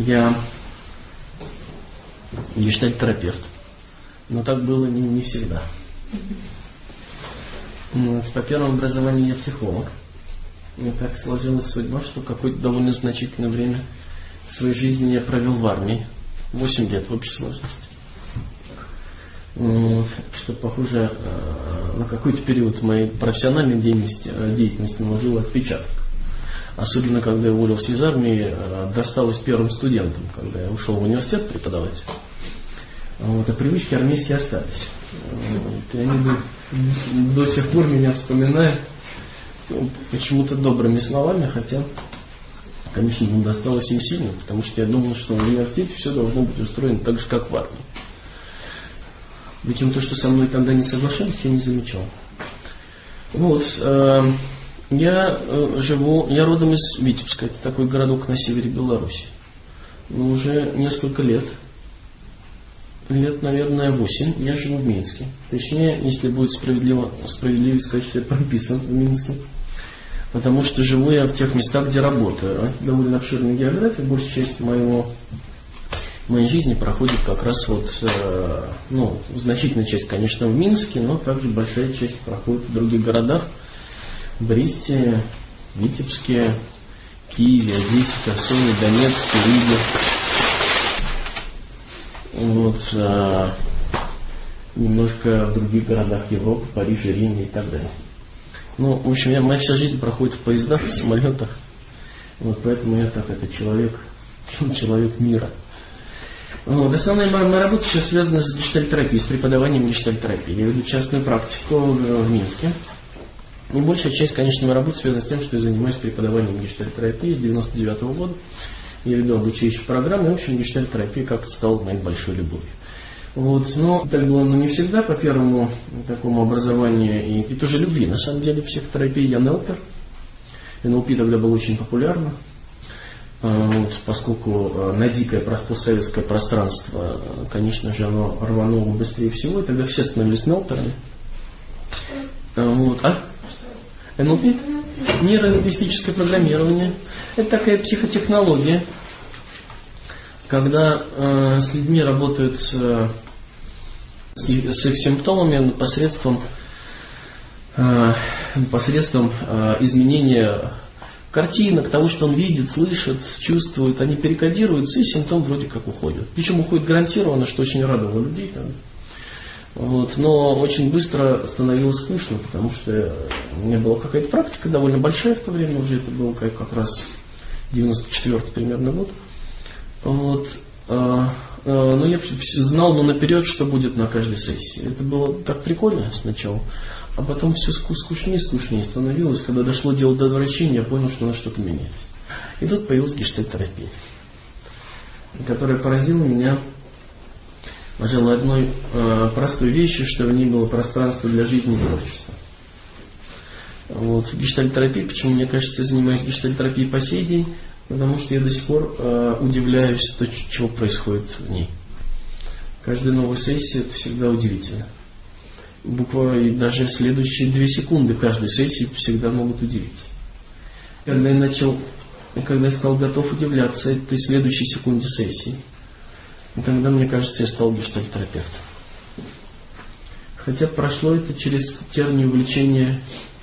я гештальт-терапевт. Но так было не всегда. По первому образованию я психолог. И так сложилась судьба, что какое-то довольно значительное время своей жизни я провел в армии. 8 лет в общей сложности. Что похоже на какой-то период моей профессиональной деятельности наложило отпечаток. Особенно, когда я уволился из армии, досталось первым студентам, когда я ушел в университет преподавать. А привычки армейские остались. И они до сих пор меня вспоминают почему-то добрыми словами, хотя, конечно, досталось им сильно, потому что я думал, что в университете все должно быть устроено так же, как в армии. Причем то, что со мной тогда не соглашались, я не замечал. Я родом из Витебска, это такой городок на севере Беларуси. Но уже несколько лет, наверное, 8, я живу в Минске. Точнее, если будет справедливо сказать, что я прописан в Минске. Потому что живу я в тех местах, где работаю. Довольно обширная география, большая часть моей жизни проходит как раз значительная часть, конечно, в Минске, но также большая часть проходит в других городах. В Бресте, Витебске, Киеве, Одессе, Херсоне, Донецке, Риге. Немножко в других городах Европы, Париже, Риме и так далее. В общем, моя вся жизнь проходит в поездах, в самолетах. Поэтому я человек мира. Основная моя работа сейчас связана с гештальт-терапией, с преподаванием гештальт-терапии. Я веду частную практику в Минске. И большая часть, конечно, моей работы связана с тем, что я занимаюсь преподаванием гештальт-терапии с 1999 года. Я веду обучающие программы, и, в общем, гештальт-терапия как-то стала моей большой любовью. Но так было не всегда. По первому такому образованию и тоже любви, на самом деле, психотерапии я НЛПер. НЛП тогда было очень популярно. Поскольку на дикое постсоветское пространство, конечно же, оно рвануло быстрее всего, и тогда все становились НЛПерами. НЛП? Нейролингвистическое программирование. Это такая психотехнология, когда с людьми работают с их симптомами посредством изменения картинок, того, что он видит, слышит, чувствует, они перекодируются, и симптом вроде как уходит. Причем уходит гарантированно, что очень радовало людей. Но очень быстро становилось скучно, потому что у меня была какая-то практика довольно большая в то время, уже это был как раз 94-й примерно год. Но я знал наперед, что будет на каждой сессии. Это было так прикольно сначала, а потом все скучнее и скучнее становилось. Когда дошло дело до врачения, я понял, что надо что-то менять. И тут появилась гештальт-терапия, которая поразила меня, пожалуй, одной простой вещью, что в ней было пространство для жизни и творчества. Гештальт-терапия, почему, мне кажется, я занимаюсь гештальт-терапией по сей день, потому что я до сих пор удивляюсь тому, чего происходит в ней. Каждая новая сессия — это всегда удивительно. Буквально даже следующие 2 секунды каждой сессии всегда могут удивить. Когда я стал готов удивляться этой следующей секунде сессии, тогда, мне кажется, я стал гештальт-терапевтом. Хотя прошло это через тернии увлечения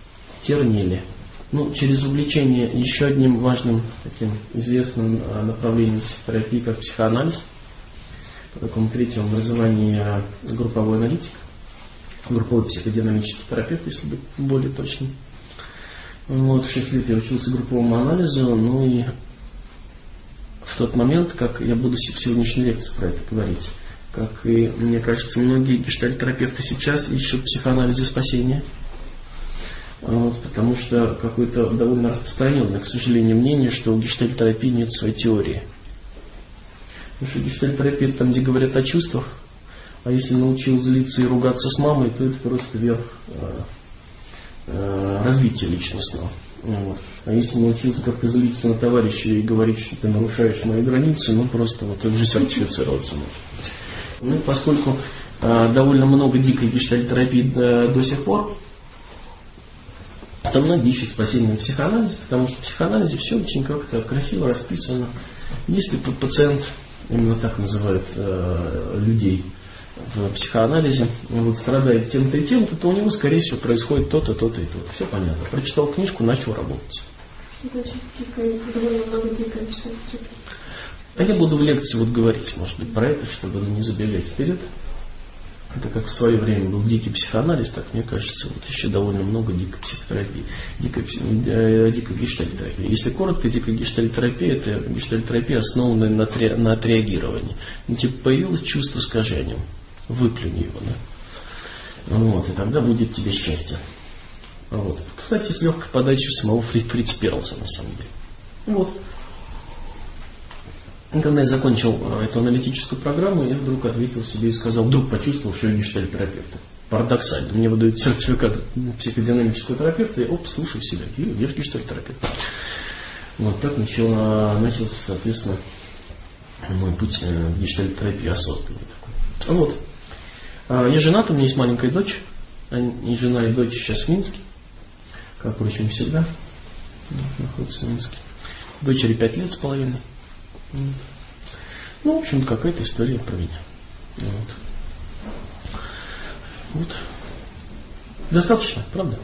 через увлечение еще одним важным таким известным направлением психотерапии, как психоанализ, по такому третьему образованию групповой аналитик, групповой психодинамический терапевт, если быть более точным. 6 лет я учился групповому анализу, и в тот момент, как я буду в сегодняшней лекции про это говорить, как и, мне кажется, многие гештальт-терапевты сейчас ищут в психоанализе спасения. Потому что какое-то довольно распространенное, к сожалению, мнение, что у гештальт-терапии нет своей теории. Потому что гештальт-терапия там, где говорят о чувствах, а если научил злиться и ругаться с мамой, то это просто верх развития личностного. А если научился как-то злиться на товарища и говорить, что ты нарушаешь мои границы, просто это уже сертифицироваться можно. Поскольку довольно много дикой гештальт-терапии до сих пор, то многие ищут спасение в психоанализе, потому что в психоанализе все очень как-то красиво расписано, Если пациент, именно так называют людей в психоанализе, вот, страдает тем-то и тем-то, то у него, скорее всего, происходит то-то, то-то и то-то. Все понятно. Прочитал книжку, начал работать. Значит, довольно много дикой гештальтерапии. А я буду в лекции вот говорить, может быть, про это, чтобы не забегать вперед. Это как в свое время был дикий психоанализ, так мне кажется, вот еще довольно много дикой психотерапии, дикой гештальтерапии. Если коротко, дикая гештальтерапия — это гештальтерапия, основанная на отреагировании. Ну, типа появилось чувство, скажи о нем, выплюни его, да? Вот, и тогда будет тебе счастье. Вот. Кстати, с легкой подачей самого Фрица Перлса, на самом деле. Вот. И когда я закончил эту аналитическую программу, я вдруг ответил себе и сказал, вдруг почувствовал, что я гештальтерапевт. Парадоксально. Мне выдают сертификат психодинамического терапевта, и слушаю себя, я же гештальтерапевт. Вот так начался, соответственно, мой путь в гештальтерапии осознанный такой. Вот. Я женат, у меня есть маленькая дочь. И жена, и дочь сейчас в Минске. Как, впрочем, всегда находится в Минске. Дочери 5 лет с половиной. Ну, в общем, какая-то история про меня. Вот. Достаточно, правда?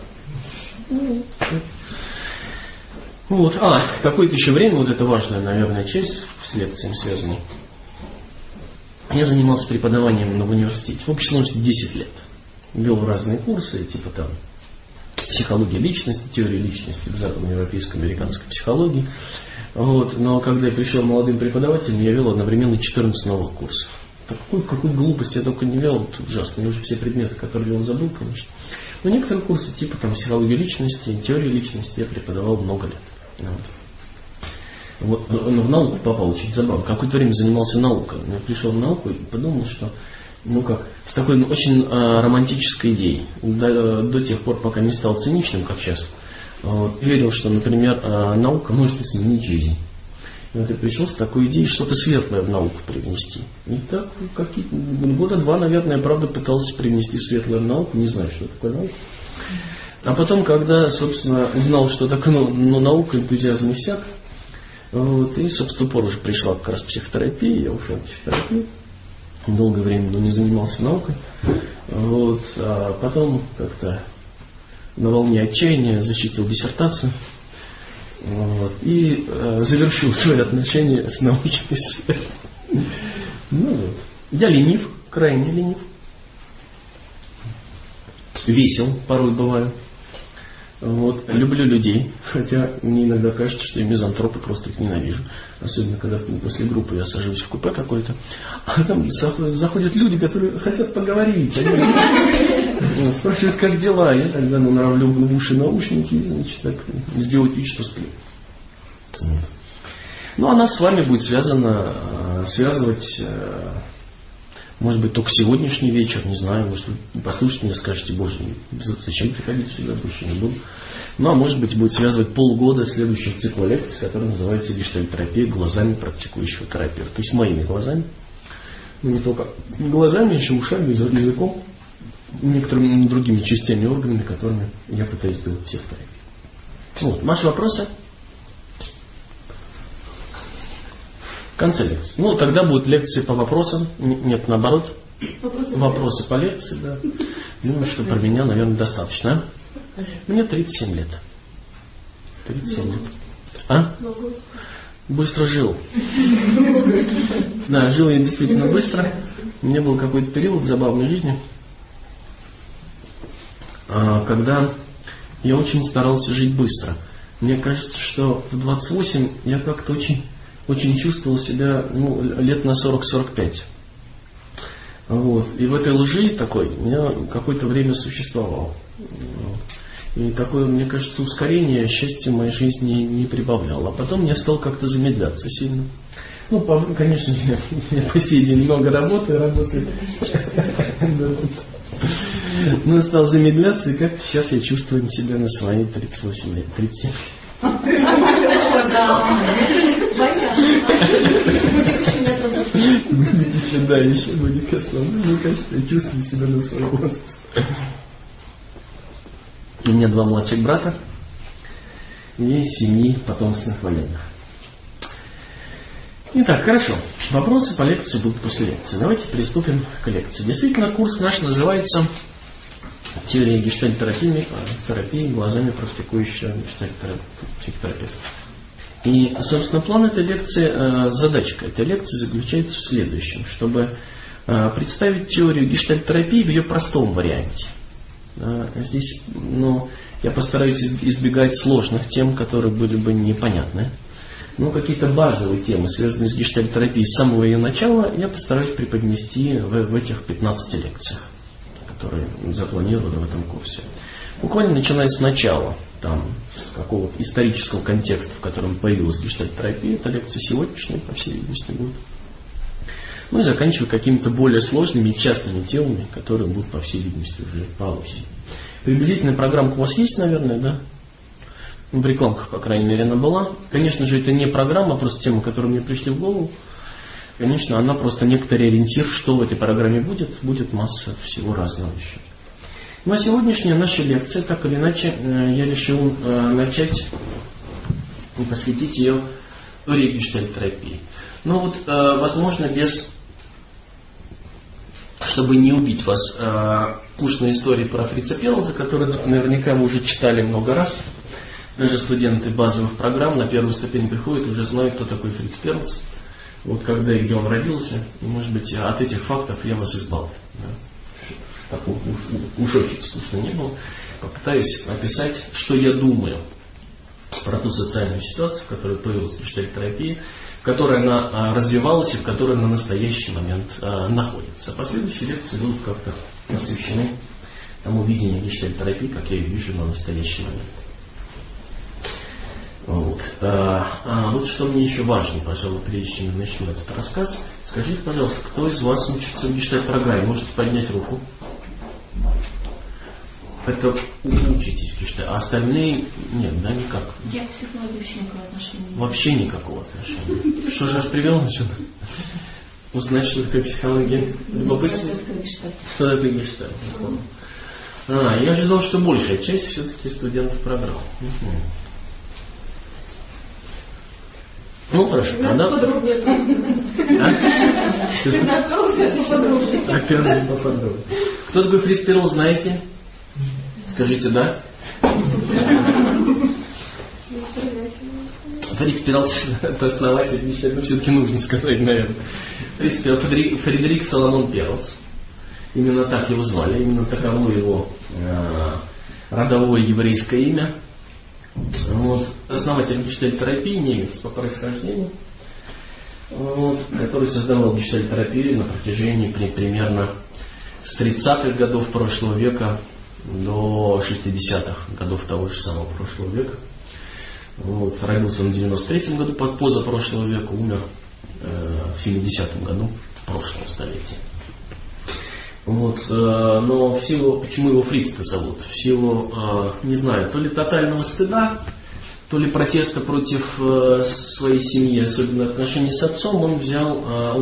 Вот. Какое-то еще время, вот это важная, наверное, часть с лекциями связанной. Я занимался преподаванием в университете. В общей сложности 10 лет. Вел разные курсы, типа там психология личности, теория личности в западноевропейской, американской психологии. Вот. Но когда я пришел молодым преподавателем, я вел одновременно 14 новых курсов. Какую глупость я только не вел, это ужасно. Я уже все предметы, которые вел, забыл, конечно. Но некоторые курсы, типа там психология личности, теория личности, я преподавал много лет. Вот. Но в науку попал, очень забавно. Какое-то время занимался наукой. Я пришел в науку и подумал, что с такой очень романтической идеей. До тех пор, пока не стал циничным, как сейчас, верил, что, например, наука может изменить жизнь. И вот я пришел с такой идеей что-то светлое в науку привнести. И так, года 2, наверное, я правда пытался привнести светлое в науку, не знаю, что такое наука. А потом, когда, собственно, узнал, что такое наука, энтузиазм иссяк, и, собственно, в уже пришла как раз психотерапия, я ушел в психотерапию. Долгое время не занимался наукой. Вот. А потом как-то на волне отчаяния защитил диссертацию. Вот. И завершил свои отношения с научной сферой. Я ленив, крайне ленив. Весел порой бываю. Вот. Люблю людей, хотя мне иногда кажется, что я мизантроп и просто их ненавижу. Особенно, когда после группы я сажусь в купе какой-то, а там заходят люди, которые хотят поговорить. Они спрашивают, как дела. Я тогда норовлю в уши наушники и, значит, так сделать вид, что сплю. Ну, она с вами будет связывать, может быть, только сегодняшний вечер, не знаю, может, вы послушайте меня, скажете, боже, зачем приходить сюда, больше не буду. Ну, а может быть, будет связывать полгода следующих цикла лекций, который называется гештальтерапия глазами практикующего терапевта. То есть моими глазами. Ну, не только глазами, еще ушами, языком, некоторыми другими частями, органами, которыми я пытаюсь сделать психотерапию. Вот, ваши вопросы? В конце лекции. Ну, тогда будут лекции по вопросам. Нет, наоборот. Вопросы по лекции, да. Думаю, что про меня, наверное, достаточно. Мне 37 лет. 37 лет. А? Быстро жил. Да, жил я действительно быстро. У меня был какой-то период забавной жизни, когда я очень старался жить быстро. Мне кажется, что в 28 я как-то очень чувствовал себя лет на 40-45. Вот. И в этой лжи такой я какое-то время существовал. И такое, мне кажется, ускорение счастья в моей жизни не прибавляло. А потом я стал как-то замедляться сильно. Ну, конечно, я по сей день много работаю. Но стал замедляться, и как сейчас я чувствую себя на свои 38 лет, 37. Еще будет к основному. Мне кажется, я чувствую себя на свой возраст. У меня 2 младших брата и семьи потомственных военных. Итак, хорошо. Вопросы по лекции будут после лекции. Давайте приступим к лекции. Действительно, курс наш называется «Теория гештальт-терапии глазами практикующего гештальт-терапевта». И, собственно, план этой лекции, задачка этой лекции заключается в следующем, чтобы представить теорию гештальт-терапии в ее простом варианте. Здесь, я постараюсь избегать сложных тем, которые были бы непонятны. Но какие-то базовые темы, связанные с гештальт-терапией с самого ее начала, я постараюсь преподнести в этих 15 лекциях, которые запланированы в этом курсе. Буквально начиная с начала, с какого-то исторического контекста, в котором появилась гештальт-терапия, это лекция сегодняшняя, по всей видимости, будет. И заканчивая какими-то более сложными и частными темами, которые будут, по всей видимости, уже по осени. Приблизительная программка у вас есть, наверное, да? В рекламках, по крайней мере, она была. Конечно же, это не программа, а просто тема, которая мне пришли в голову. Конечно, она просто некоторый ориентир, что в этой программе будет. Будет масса всего разного еще. А сегодняшняя наша лекция, так или иначе, я решил начать и посвятить ее теории гештальт-терапии. Возможно, чтобы не убить вас скучной историей про Фрица Перлза, которую наверняка вы уже читали много раз. Даже студенты базовых программ на первую ступень приходят и уже знают, кто такой Фриц Перлз. Когда и где он родился. И, может быть, от этих фактов я вас избавлю. Так уж очень скучно не было. Попытаюсь описать, что я думаю про ту социальную ситуацию, в которой появилась гештальт-терапия, в которой она развивалась и в которой на настоящий момент находится. А последующие лекции будут как-то посвящены тому видению гештальт-терапии, как я ее вижу на настоящий момент. Что мне еще важно, пожалуй, прежде чем я начну этот рассказ. Скажите, пожалуйста, кто из вас учится в гештальт-программе? Можете поднять руку. Это учитесь в гештальт, а остальные нет, да, никак? Я к психологии вообще никакого отношения не имею. Вообще никакого отношения. Что же вас привело сюда? Узнать, что такое психология? Любопытно? Что такое гештальт? Я ожидал, что большая часть все-таки студентов программы. Хорошо, тогда... Поподробнее. Поподробнее. Кто такой Фриц Перлз, знаете? Скажите, да? Фриц Перлз, это основатель, все-таки нужно сказать, наверное. Фриц Перлз, Фредерик Соломон Перлз. Именно так его звали, именно таково его родовое еврейское имя. Основатель гештальт-терапии, немец по происхождению, который создавал гештальт-терапию на протяжении примерно с 30-х годов прошлого века до 60-х годов того же самого прошлого века. Родился он в 93-м году, позапрошлого века, умер в 70-м году прошлого столетия. Но в силу, почему его Фриц-то зовут? В силу, не знаю, то ли тотального стыда, то ли протеста против своей семьи, особенно отношений с отцом, он взял,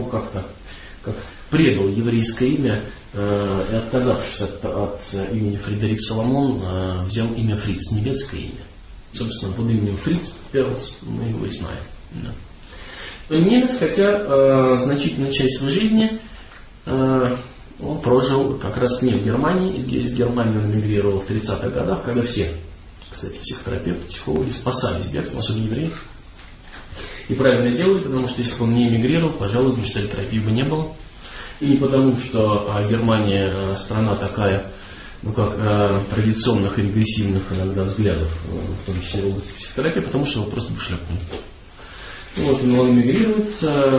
предал еврейское имя и, отказавшись от имени Фредерик Соломон, взял имя Фриц, немецкое имя. Собственно, под именем Фриц Перлз мы его и знаем. Да. Немец, хотя значительную часть своей жизни он прожил как раз не в Германии. Из Германии он эмигрировал в 30-х годах, когда все, кстати, психотерапевты, психологи спасались бегством, особенно евреи. И правильно делали, потому что если бы он не эмигрировал, пожалуй, гештальт-терапии бы не было. И не потому, что Германия страна такая, традиционных и регрессивных иногда взглядов, в том числе в области психотерапии, потому что его просто бы шлепнули. Он эмигрирует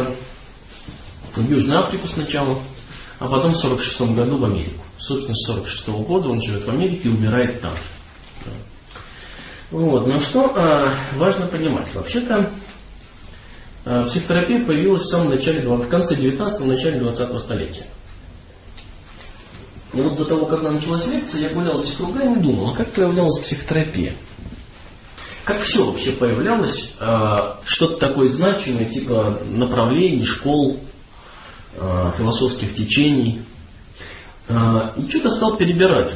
в Южную Африку сначала, а потом в 1946 году в Америку. Собственно, с 1946 года он живет в Америке и умирает там же. Но что важно понимать. Вообще-то психотерапия появилась в конце 19-го, начале 20-го столетия. И до того, как началась лекция, я гулял здесь кругами и думал, как появлялась психотерапия? Как все вообще появлялось, что-то такое значимое, типа направлений, школ, философских течений. И что-то стал перебирать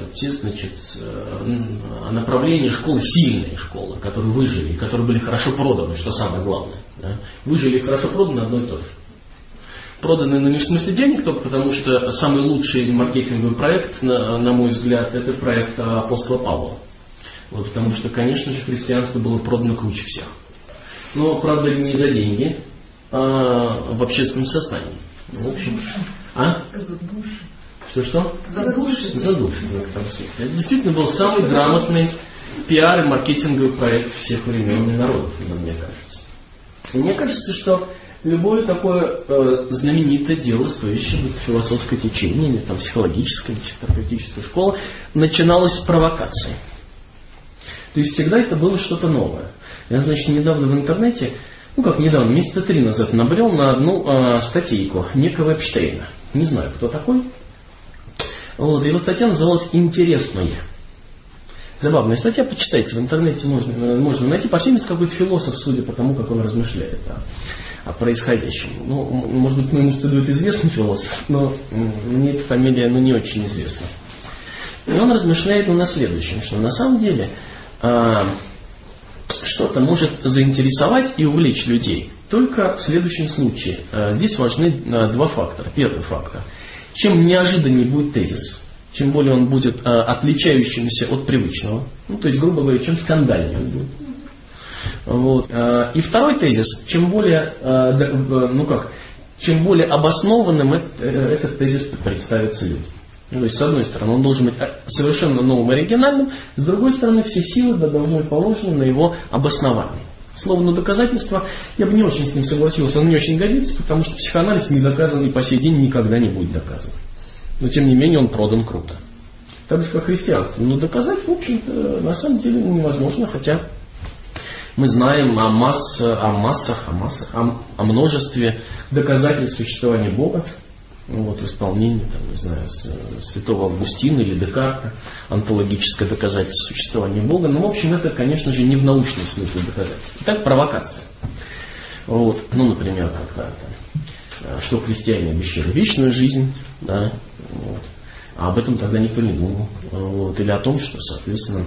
направления школы, сильные школы, которые выжили, которые были хорошо проданы, что самое главное. Да? Выжили и хорошо проданы одно и то же. Проданы не в смысле денег только потому, что самый лучший маркетинговый проект, на мой взгляд, это проект апостола Павла. Вот, потому что, конечно же, христианство было продано круче всех. Но, правда, не за деньги, а в общественном сознании. В общем, За души. Что? За души. За души. Это действительно был самый грамотный пиар и маркетинговый проект всех времен и народов, мне кажется. И мне кажется, что любое такое знаменитое дело, стоящее философское течение, или там психологическая, или психотерапевтическая школа, начиналось с провокации. То есть всегда это было что-то новое. Я, значит, недавно в интернете, месяца 3 назад набрел на одну статейку некого Эпштейна. Не знаю, кто такой. Вот, его статья называлась «Интересное». Забавная статья, почитайте, в интернете можно найти. По всем есть какой-то философ, судя по тому, как он размышляет о происходящем. Ну, может быть, моему стыду это известный философ, но мне эта фамилия не очень известна. И он размышляет на следующем, что на самом деле что-то может заинтересовать и увлечь людей только в следующем случае. Здесь важны два фактора. Первый фактор. Чем неожиданнее будет тезис, чем более он будет отличающимся от привычного, то есть, грубо говоря, чем скандальнее он будет. Вот. И второй тезис, чем более обоснованным этот тезис представится людям. То есть, с одной стороны, он должен быть совершенно новым и оригинальным, с другой стороны, все силы должны быть положены на его обоснование. Словно доказательство, я бы не очень с ним согласился, он не очень годится, потому что психоанализ не доказан и по сей день никогда не будет доказан. Но тем не менее он продан круто. Так же, как христианство. Но доказать, в общем-то, на самом деле невозможно, хотя мы знаем о множестве доказательств существования Бога. В исполнении, святого Августина или Декарта, онтологическое доказательство существования Бога. Но, в общем, это, конечно же, не в научном смысле доказательство. Итак, провокация. Например, что христиане обещали вечную жизнь, да, а об этом тогда никто не думал. Или о том, что, соответственно,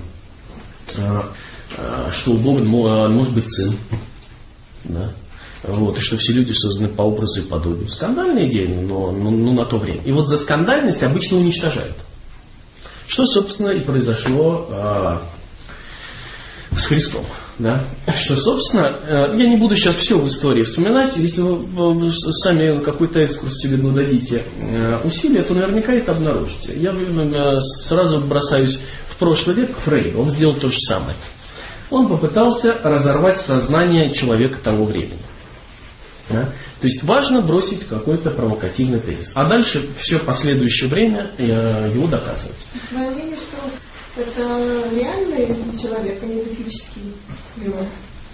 что у Бога может быть сын. Да. И что все люди созданы по образу и подобию. Скандальная идея, но на то время. И вот за скандальность обычно уничтожают. Что, собственно, и произошло с Христом. Да? Что, собственно, я не буду сейчас все в истории вспоминать. Если вы сами какой-то экскурс себе дадите усилия, то наверняка это обнаружите. Я сразу бросаюсь в прошлый век к Фрейду. Он сделал то же самое. Он попытался разорвать сознание человека того времени. Да? То есть важно бросить какой-то провокативный тезис. А дальше все последующее время его доказывать. Твое мнение, что это реальный человек, а не мифический герой?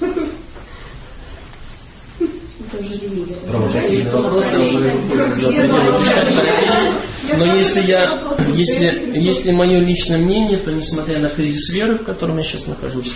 Это уже религия. Провокативный вопрос. Но если мое личное мнение, то несмотря на кризис веры, в котором я сейчас нахожусь,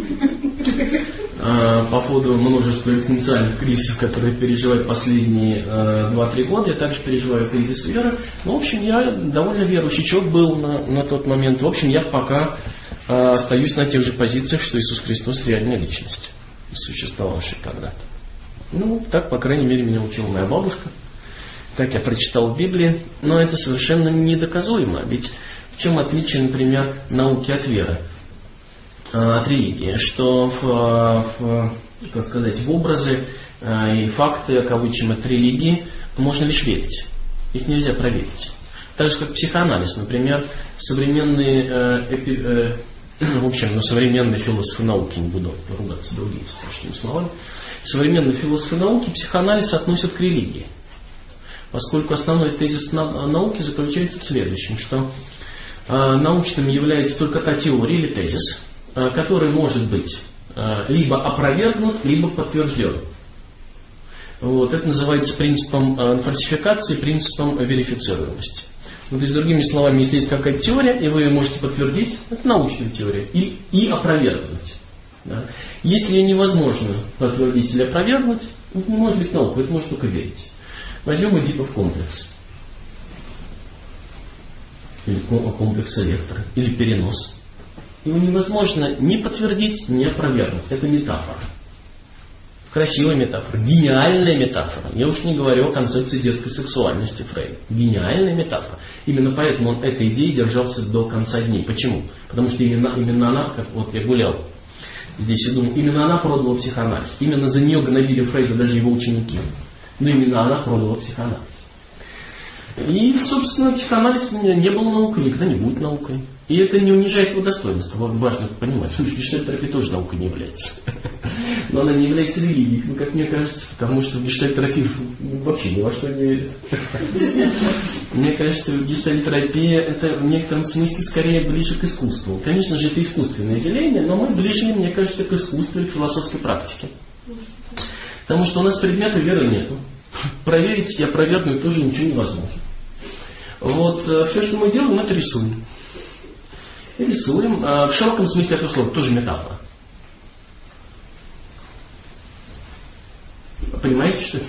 по поводу множества экзистенциальных кризисов, которые переживаю последние 2-3 года, я также переживаю кризис веры. В общем, я довольно верующий человек был на тот момент. В общем, я пока остаюсь на тех же позициях, что Иисус Христос реальная личность, существовавшая когда-то. Так, по крайней мере, меня учила моя бабушка. Так я прочитал в Библии. Но это совершенно недоказуемо. Ведь в чем отличие, например, науки от веры? От религии, что в образы и факты, кавычем, от религии можно лишь верить. Их нельзя проверить. Так же, как психоанализ, например, современные философы науки, не буду ругаться другими страшными словами, современные философы науки психоанализ относят к религии. Поскольку основной тезис науки заключается в следующем, что научным является только та теория или тезис, который может быть либо опровергнут, либо подтвержден. Это называется принципом фальсификации, принципом верифицируемости. То есть, другими словами, если есть какая-то теория, и вы ее можете подтвердить, это научная теория, и опровергнуть. Да? Если ее невозможно подтвердить или опровергнуть, это не может быть наука, это может только верить. Возьмем Эдипов комплекс. Или комплекс электро, или перенос. Его невозможно ни подтвердить, ни опровергнуть. Это метафора. Красивая метафора, гениальная метафора. Я уж не говорю о концепции детской сексуальности Фрейда. Гениальная метафора. Именно поэтому он этой идеей держался до конца дней. Почему? Потому что именно она, как вот я гулял здесь и думал, именно она продала психоанализ. Именно за нее гнобили Фрейда даже его ученики. Но именно она продала психоанализ. И, собственно, психоанализ не был наукой, никогда не будет наукой. И это не унижает его достоинства. Важно понимать, что гештальт-терапия тоже наукой не является. Но она не является религией, ну, как мне кажется, потому что гештальт-терапия вообще ни во что не верит. Мне кажется, гештальт-терапия это в некотором смысле скорее ближе к искусству. Конечно же, это искусственное деление, но мы ближе, мне кажется, к искусству и к философской практике. Потому что у нас предмета веры нету. Проверить и опровергнуть тоже ничего невозможно. Вот все, что мы делаем, это рисуем. Рисуем. В широком смысле этого слова тоже метафора. Понимаете, что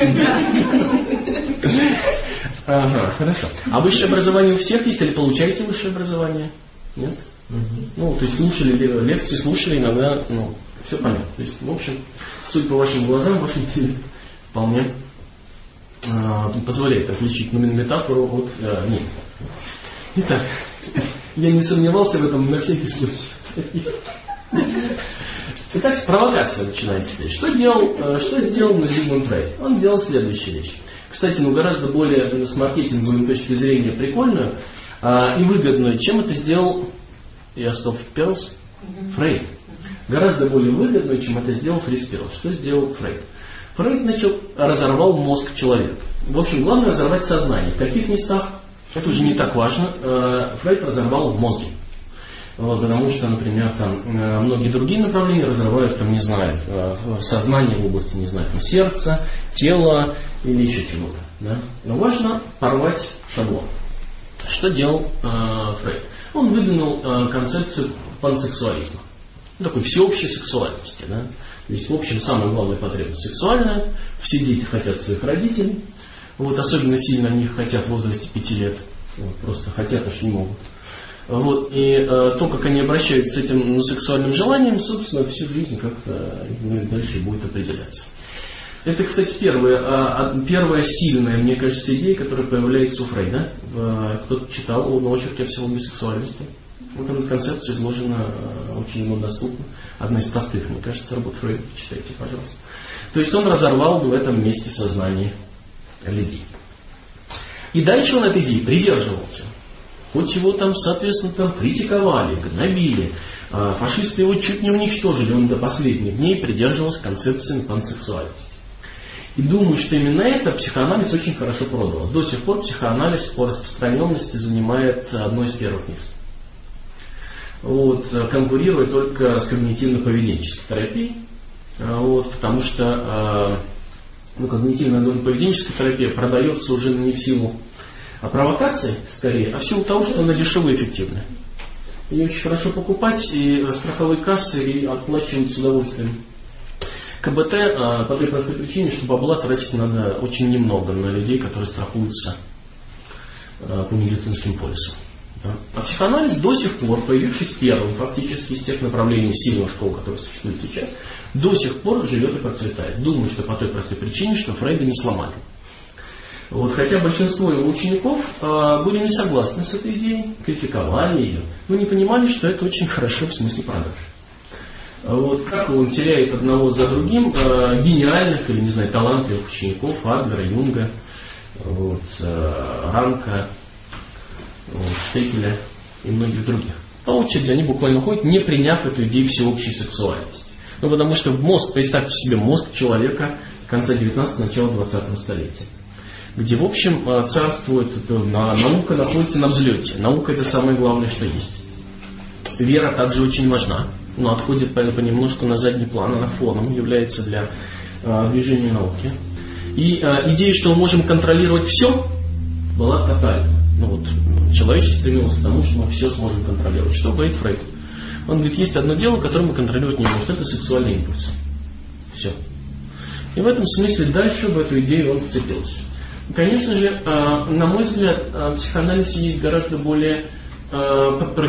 это? Ага, хорошо. А высшее образование у всех есть или получаете высшее образование? Нет? Ну, то есть слушали лекции, слушали иногда, ну, все понятно. То есть, в общем, судя по вашим глазам, ваш интеллект вполне позволяет отличить метафору от нет. Итак, я не сомневался в этом на всякий случай. Итак, с провокации начинается здесь. Что сделал Зигмунд Фрейд? Он делал следующую вещь. Кстати, гораздо более с маркетинговой точки зрения прикольную и выгодную, чем это сделал Фрейд. Гораздо более выгодную, чем это сделал Фриц Перлс. Что сделал Фрейд? Фрейд разорвал мозг человека. В общем, главное разорвать сознание. В каких местах? Это уже не так важно. Фрейд разорвал в мозге. Потому что, например, там многие другие направления разрывают, там, не знаю, сознание в области, не знаю, там, сердца, тела или еще чего-то. Да? Но важно порвать шаблон. Что делал Фрейд? Он выдвинул концепцию пансексуализма. Такой всеобщей сексуальности. Да? То есть, в общем, самая главная потребность сексуальная. Все дети хотят своих родителей. Вот, особенно сильно они хотят в возрасте 5 лет. Вот, просто хотят, аж не могут. Вот, и то, как они обращаются с этим сексуальным желанием, собственно, всю жизнь как-то дальше будет определяться. Это, кстати, первая сильная, мне кажется, идея, которая появляется у Фрейда. Кто-то читал о очерке о психологии сексуальности. Вот эта концепция изложена очень ему доступно. Одна из простых, мне кажется, работ Фрейда. Почитайте, пожалуйста. То есть он разорвал в этом месте сознание людей. И дальше он этой идеи придерживался. Хоть его там, соответственно, там критиковали, гнобили, фашисты его чуть не уничтожили, он до последних дней придерживался концепции пансексуальности. И думаю, что именно это психоанализ очень хорошо продал. До сих пор психоанализ по распространенности занимает одно из первых мест. Вот, конкурируя только с когнитивно-поведенческой терапией, вот, потому что когнитивно-поведенческая терапия продается уже не в силу провокации, скорее, а в силу того, что она дешево и эффективна. Ее очень хорошо покупать, и страховые кассы и оплачивают с удовольствием. КБТ по той простой причине, что бабла тратить надо очень немного на людей, которые страхуются по медицинским полисам. А психоанализ до сих пор, появившись первым фактически из тех направлений сильных школ, которые существуют сейчас, до сих пор живет и процветает. Думаю, что по той простой причине, что Фрейда не сломали. Вот, хотя большинство его учеников были не согласны с этой идеей, критиковали ее, но не понимали, что это очень хорошо в смысле продаж. Вот, как он теряет одного за другим гениальных или, не знаю, талантливых учеников Адлера, Юнга, вот, Ранка, вот, Штекеля и многих других. По очереди они буквально ходят, не приняв эту идею всеобщей сексуальности. Ну, потому что мозг, представьте себе мозг человека конца 19-го, начала 20-го столетия, где, в общем, царствует, наука находится на взлете. Наука – это самое главное, что есть. Вера также очень важна, но отходит понемножку на задний план, она фоном является для движения науки. И идея, что мы можем контролировать все, была тотальна. Ну, вот, человечество стремилось к тому, что мы все сможем контролировать. Что говорит Фрейд? Он говорит, есть одно дело, которое мы контролировать не можем. Это сексуальный импульс. Все. И в этом смысле дальше в эту идею он вцепился. Конечно же, на мой взгляд, в психоанализе есть гораздо более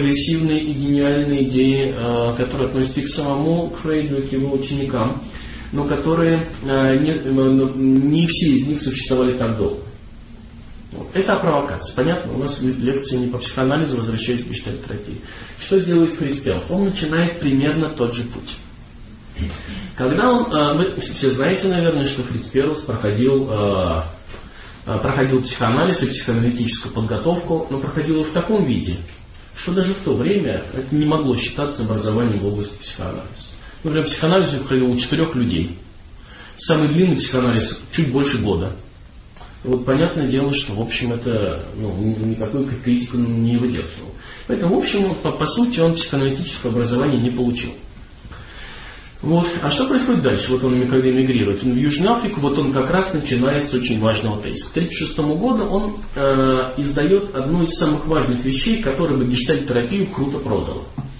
прогрессивные и гениальные идеи, которые относятся к самому Фрейду и к его ученикам. но которые не все из них существовали так долго. Это провокация. Понятно? У нас лекции не по психоанализу, возвращаясь к гештальт-терапии. Что делает Фриц Перлс? Он начинает примерно тот же путь. Когда вы все знаете, наверное, что Фриц Перлс проходил психоанализ и психоаналитическую подготовку, но проходил его в таком виде, что даже в то время это не могло считаться образованием в области психоанализа. Например, психоанализ проходил у 4 людей. Самый длинный психоанализ чуть больше года. Вот понятное дело, что в общем это никакой критику не выдерживал. Поэтому, в общем, по сути, он психоаналитического образования не получил. Вот. А что происходит дальше? Вот он когда эмигрирует в Южную Африку, вот он как раз начинает с очень важного тезиса. К 1936 году он издает одну из самых важных вещей, которая бы гештальт-терапию круто продала.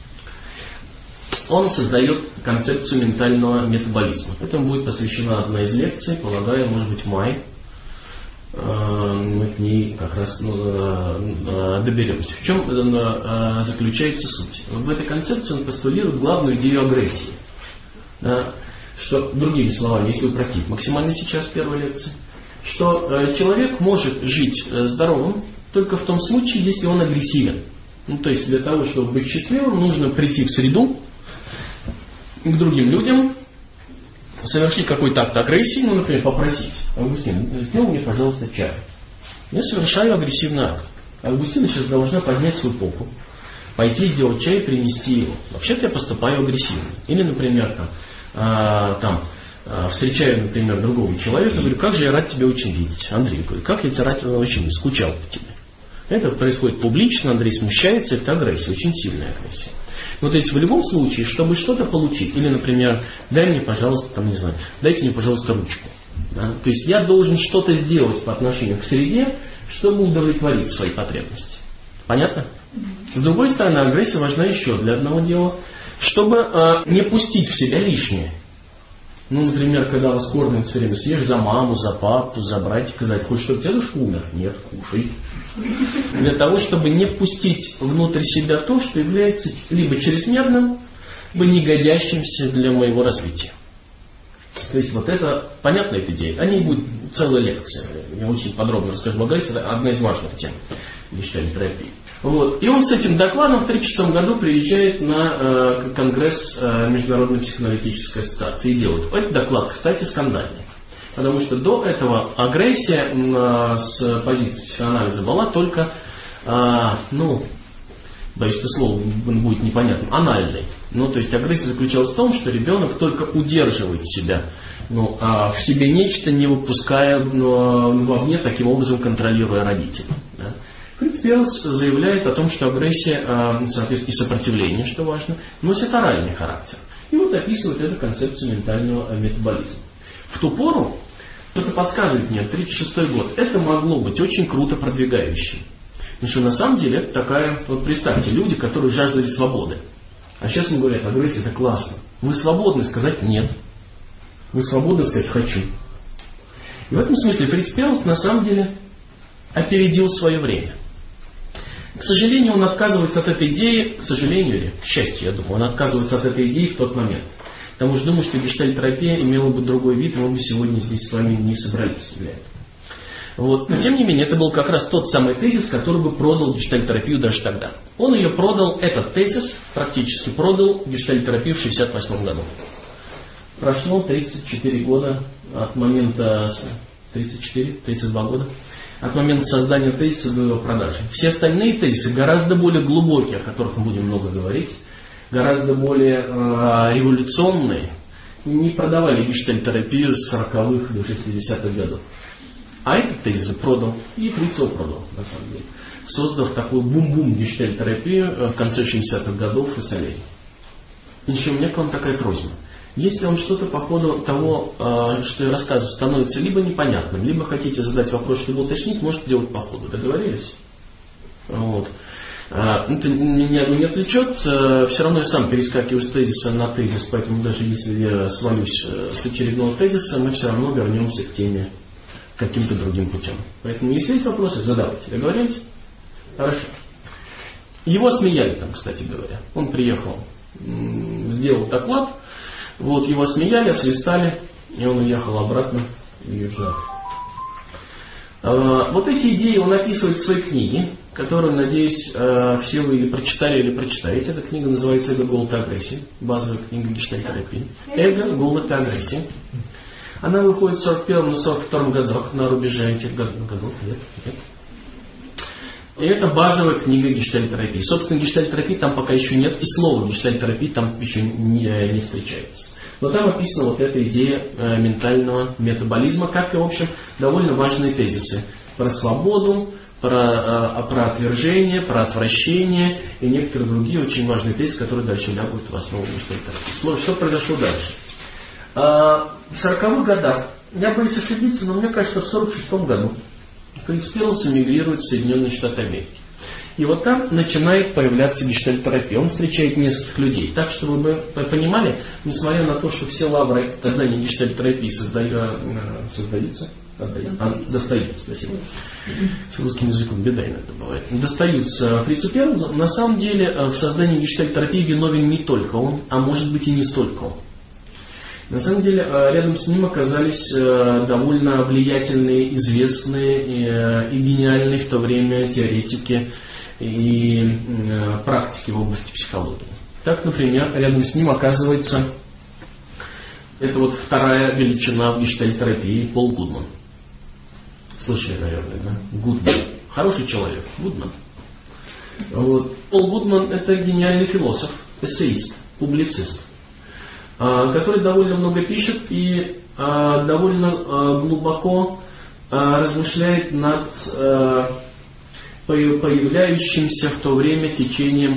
Он создает концепцию ментального метаболизма. Этому будет посвящена одна из лекций, полагаю, может быть, в мае. Мы к ней как раз доберемся. В чем заключается суть? В этой концепции он постулирует главную идею агрессии. Что, другими словами, если упростить максимально сейчас в первой лекции, что человек может жить здоровым только в том случае, если он агрессивен. То есть для того, чтобы быть счастливым, нужно прийти в среду к другим людям, совершить какой-то акт агрессии, например, попросить: Августин, сделай мне, пожалуйста, чай. Я совершаю агрессивный акт. Августина сейчас должна поднять свою попу, пойти сделать чай и принести его. Вообще-то я поступаю агрессивно. Или, например, встречаю, например, другого человека, говорю: как же я рад тебя очень видеть. Андрей говорит: как я тебя рад очень скучал по тебе. Это происходит публично, Андрей смущается, это агрессия, очень сильная агрессия. То есть в любом случае, чтобы что-то получить, или, например, дайте мне, пожалуйста, ручку. Да? То есть я должен что-то сделать по отношению к среде, чтобы удовлетворить свои потребности. Понятно? С другой стороны, агрессия важна еще для одного дела, чтобы не пустить в себя лишнее. Например, когда вас кормят все время: съешь за маму, за папу, за братика, сказать: хочешь, чтобы дедушка умер? Нет, кушай. Для того, чтобы не пустить внутрь себя то, что является либо чрезмерным, либо негодящимся для моего развития. То есть вот это, понятна эта идея? О ней будет целая лекция. Я очень подробно расскажу. Агрессия — это одна из важных тем гештальт-терапии. Вот. И он с этим докладом в 1936 году приезжает на Конгресс Международной психоаналитической ассоциации и делает. Этот доклад, кстати, скандальный. Потому что до этого агрессия с позиции психоанализа была только, боюсь, это слово будет непонятным, анальной. То есть агрессия заключалась в том, что ребенок только удерживает себя, в себе нечто, не выпуская вовне, таким образом контролируя родителей. Да? Фриц Перлс заявляет о том, что агрессия, соответственно, и сопротивление, что важно, носит оральный характер. И вот описывает эту концепцию ментального метаболизма. В ту пору, что-то подсказывает мне, 1936 год, это могло быть очень круто продвигающим. Потому что на самом деле это такая, вот представьте, люди, которые жаждали свободы. А сейчас им говорят: агрессия — это классно. Вы свободны сказать нет. Вы свободны сказать хочу. И в этом смысле Фриц Перлс на самом деле опередил свое время. К сожалению, он отказывается от этой идеи, к сожалению или к счастью, я думаю, он отказывается от этой идеи в тот момент. Потому что думаю, что гештальт-терапия имела бы другой вид, и мы бы сегодня здесь с вами не собрались для этого. Вот. Но тем не менее, это был как раз тот самый тезис, который бы продал гештальт-терапию даже тогда. Он ее продал, этот тезис практически продал гештальт-терапию в 1968 году. Прошло 34 года от момента... 32 года от момента создания тезиса до его продажи. Все остальные тезисы гораздо более глубокие, о которых мы будем много говорить, гораздо более революционные, не продавали гештальт-терапию с 40-х до 60-х годов. А этот тезис продал, и Фриц его продал, на самом деле, создав такую бум-бум гештальт-терапию в конце 60-х годов в Исалии. Еще у меня к вам такая просьба. Если вам что-то по ходу того, что я рассказываю, становится либо непонятным, либо хотите задать вопрос, чтобы уточнить, можете делать по ходу. Договорились? Вот. Это меня не отвлечет. Все равно я сам перескакиваю с тезиса на тезис, поэтому даже если я свалюсь с очередного тезиса, мы все равно вернемся к теме каким-то другим путем. Поэтому, если есть вопросы, задавайте. Договорились? Хорошо. Его смеяли там, кстати говоря. Он приехал, сделал доклад. Вот, его смеяли, освистали, и он уехал обратно в Южную Африку. Вот эти идеи он описывает в своей книге, которую, надеюсь, все вы или прочитали, или прочитаете. Эта книга называется «Эго, голод и агрессия». Базовая книга гештальт-терапии. «Эго, голод и агрессия». Она выходит в 41-42 годах, на рубеже этих годов. Нет. И это базовая книга гештальт-терапии. Собственно, гештальт-терапии там пока еще нет, и слова гештальт-терапии там еще не встречается. Но там описана вот эта идея ментального метаболизма, как и, в общем, довольно важные тезисы про свободу, про отвержение, про отвращение и некоторые другие очень важные тезисы, которые дальше лягут в основу гештальт-терапии. Что произошло дальше? В 40-х годах, я боюсь ошибиться, но мне кажется, в 46-м году Фриц Перлс эмигрирует в Соединенные Штаты Америки. И вот там начинает появляться гештальт-терапия. Он встречает нескольких людей. Так, чтобы вы понимали, несмотря на то, что все лавры здания гештальт-терапии достаются, спасибо. С русским языком беда иногда бывает. Достаются Фрицу Перлсу. На самом деле в создании гештальт-терапии виновен не только он, а может быть и не столько он. На самом деле, рядом с ним оказались довольно влиятельные, известные и гениальные в то время теоретики и практики в области психологии. Так, например, рядом с ним оказывается, это вот вторая величина в гештальт-терапии, Пол Гудман. Слышали, наверное, да? Гудман. Хороший человек. Гудман. Вот. Пол Гудман — это гениальный философ, эссеист, публицист, который довольно много пишет и довольно глубоко размышляет над появляющимся в то время течением,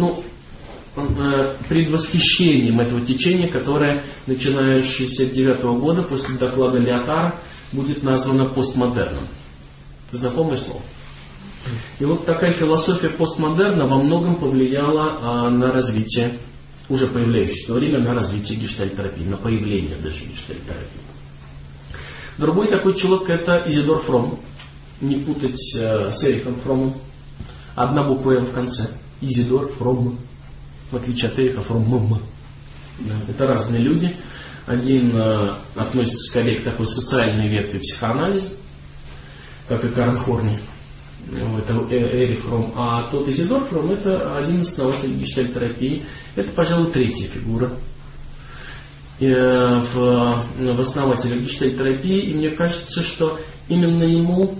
предвосхищением этого течения, которое, начиная с 1969 года, после доклада Леотара, будет названо постмодерном. Это знакомое слово? И вот такая философия постмодерна во многом повлияла на развитие, уже появляющееся время, на развитие гештальт-терапии, на появление даже гештальт-терапии. Другой такой человек — это Изидор Фромм. Не путать с Эрихом Фроммом. Одна буква «М» в конце. Изидор Фромм. В отличие от Эриха Фромм. Это разные люди. Один относится скорее к такой социальной ветви психоанализа, как и Карл Хорни. Это Эрих Фромм. А тот Изидор Фромм — это один из основателей гештальт-терапии. Это, пожалуй, третья фигура в основателях гештальт-терапии. И мне кажется, что именно ему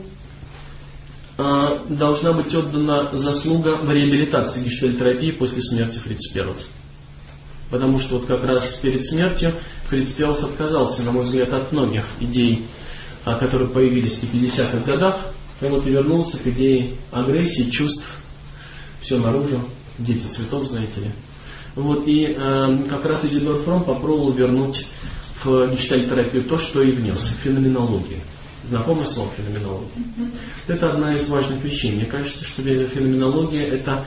должна быть отдана заслуга в реабилитации гештальт-терапии после смерти Фрица Перлса. Потому что вот как раз перед смертью Фриц Перлс отказался, на мой взгляд, от многих идей, которые появились в 50-х годах. И вот и вернулся к идее агрессии, чувств, все наружу, дети цветов, знаете ли. Вот, и как раз Изидор Фромм попробовал вернуть в гештальт-терапию то, что и внес, феноменологию. Знакомое слово феноменология? Это одна из важных вещей. Мне кажется, что феноменология — это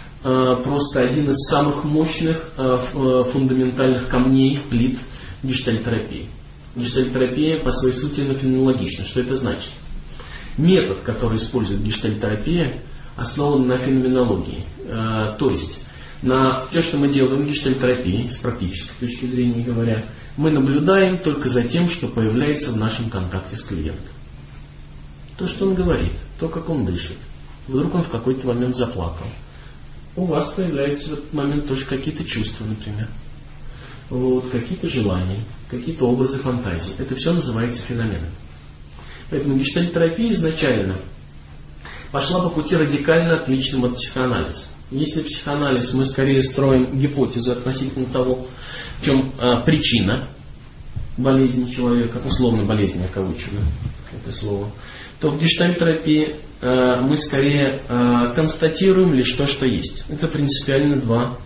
просто один из самых мощных фундаментальных камней, плит гештальт-терапии. Гештальт-терапия по своей сути феноменологична. Что это значит? Метод, который использует гештальт-терапия, основан на феноменологии. То есть, на то, что мы делаем в гештальт-терапии, с практической точки зрения говоря, мы наблюдаем только за тем, что появляется в нашем контакте с клиентом. То, что он говорит, то, как он дышит. Вдруг он в какой-то момент заплакал. У вас появляются в этот момент тоже какие-то чувства, например. Вот, какие-то желания, какие-то образы фантазии. Это все называется феноменом. Поэтому гештальт-терапия изначально пошла по пути радикально отличным от психоанализа. Если психоанализ мы скорее строим гипотезу относительно того, в чем причина болезни человека, условно болезни, я кавычу, это слово, то в гештальт-терапии мы скорее констатируем лишь то, что есть. Это принципиально два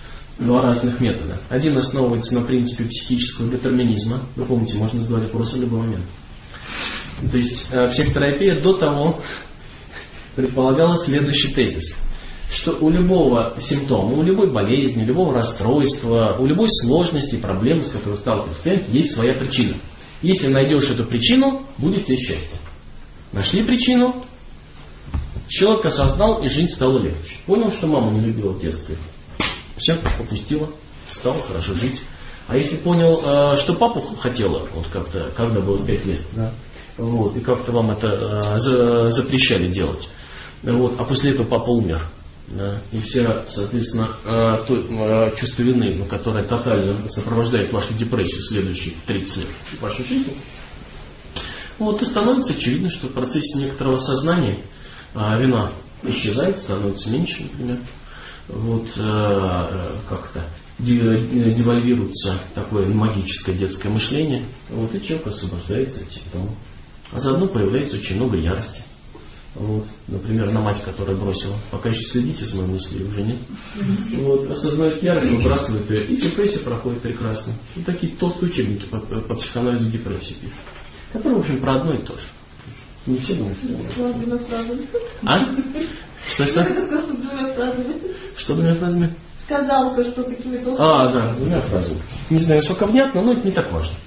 разных метода. Один основывается на принципе психического детерминизма. Вы помните, можно задавать вопрос в любой момент. То есть психотерапия до того предполагала следующий тезис, что у любого симптома, у любой болезни, у любого расстройства, у любой сложности, проблемы, с которой сталкивается клиент, есть своя причина. Если найдешь эту причину, будет тебе счастье. Нашли причину, человек осознал, и жизнь стала легче. Понял, что мама не любила в детстве. Все, попустила, стало хорошо жить. А если понял, что папу хотела, вот как-то, когда было 5 лет, да, вот, и как-то вам это запрещали делать, вот, а после этого папа умер, да, и все, соответственно, то чувство вины, которое тотально сопровождает вашу депрессию следующие 30 лет вашей жизни, вот, то становится очевидно, что в процессе некоторого сознания вина исчезает, становится меньше, например. Вот как-то девальвируется такое магическое детское мышление, вот, и человек освобождается от симптомов. А заодно появляется очень много ярости. Вот, например, на мать, которая бросила. Пока еще следите за моей мыслью, уже нет. Вот, осознает ярость, выбрасывает ее, и депрессия проходит прекрасно. И такие толстые учебники по психоанализу депрессии пишут. Которые, в общем, про одно и то же. Не все думают, что А? Что? Что двумя фразами? Сказал то, что такими толстыми. Да, двумя фразами. Не знаю, сколько внятно, но это не так важно.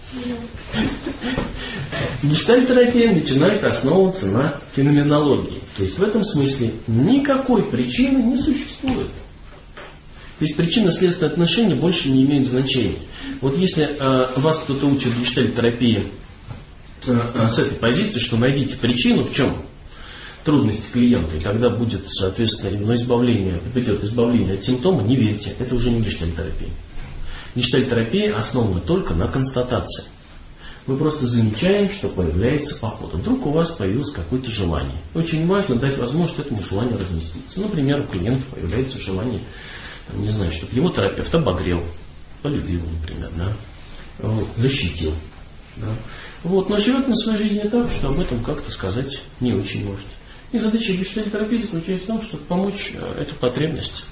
Гештальт-терапия начинает основываться на феноменологии. То есть в этом смысле никакой причины не существует. То есть причинно-следственные отношения больше не имеют значения. Вот если вас кто-то учит гештальт-терапии с этой позиции, что найдите причину, в чем трудности клиента, и тогда будет, соответственно, придет избавление от симптома, не верьте, это уже не гештальт-терапия. Гештальт-терапия основана только на констатации. Мы просто замечаем, что появляется по ходу. Вдруг у вас появилось какое-то желание. Очень важно дать возможность этому желанию разместиться. Например, у клиента появляется желание, не знаю, чтобы его терапевт обогрел, полюбил, например, да? Вот, защитил. Да? Вот, но живет на своей жизни так, что об этом как-то сказать не очень может. И задача гештальт-терапии заключается в том, чтобы помочь эту потребность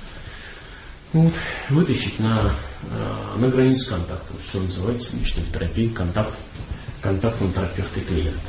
вытащить на границу контакта, что называется в гештальт-терапии контактом терапевта и клиента.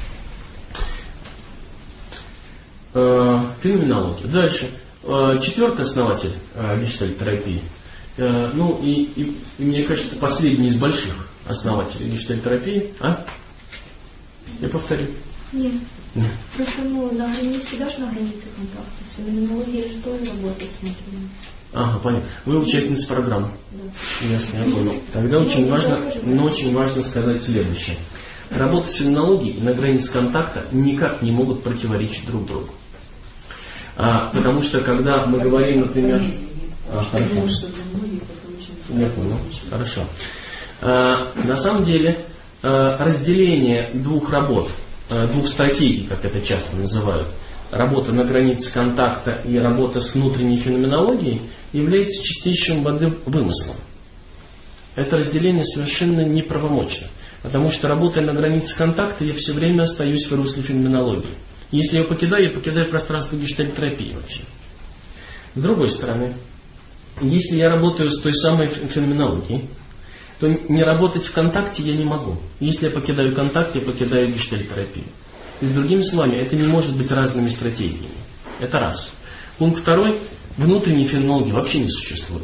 Феноменология. Дальше. Четвертый основатель гештальт-терапии. И мне кажется, последний из больших основателей гештальт-терапии. Я повторю. Нет. Просто, не всегда же на границе контакта. Феноменология же тоже работает с внутренним. Понятно. Вы участница программы. Да. Ясно, я понял. Тогда очень важно сказать следующее. Работа с феноменологией на границе контакта никак не могут противоречить друг другу. Потому что когда мы говорим, например... Хорошо. Я понял. Хорошо. На самом деле разделение двух работ, двух стратегий, как это часто называют, работа на границе контакта и работа с внутренней феноменологией, является чистейшим вымыслом. Это разделение совершенно неправомочно. Потому что, работая на границе контакта, я все время остаюсь в русле феноменологии. Если я покидаю пространство гештальт-терапии вообще. С другой стороны, если я работаю с той самой феноменологией, то не работать в контакте я не могу. Если я покидаю контакт, я покидаю гештальт-терапию. То есть, другими словами, это не может быть разными стратегиями. Это раз. Пункт второй. Внутренней феноменологии вообще не существует.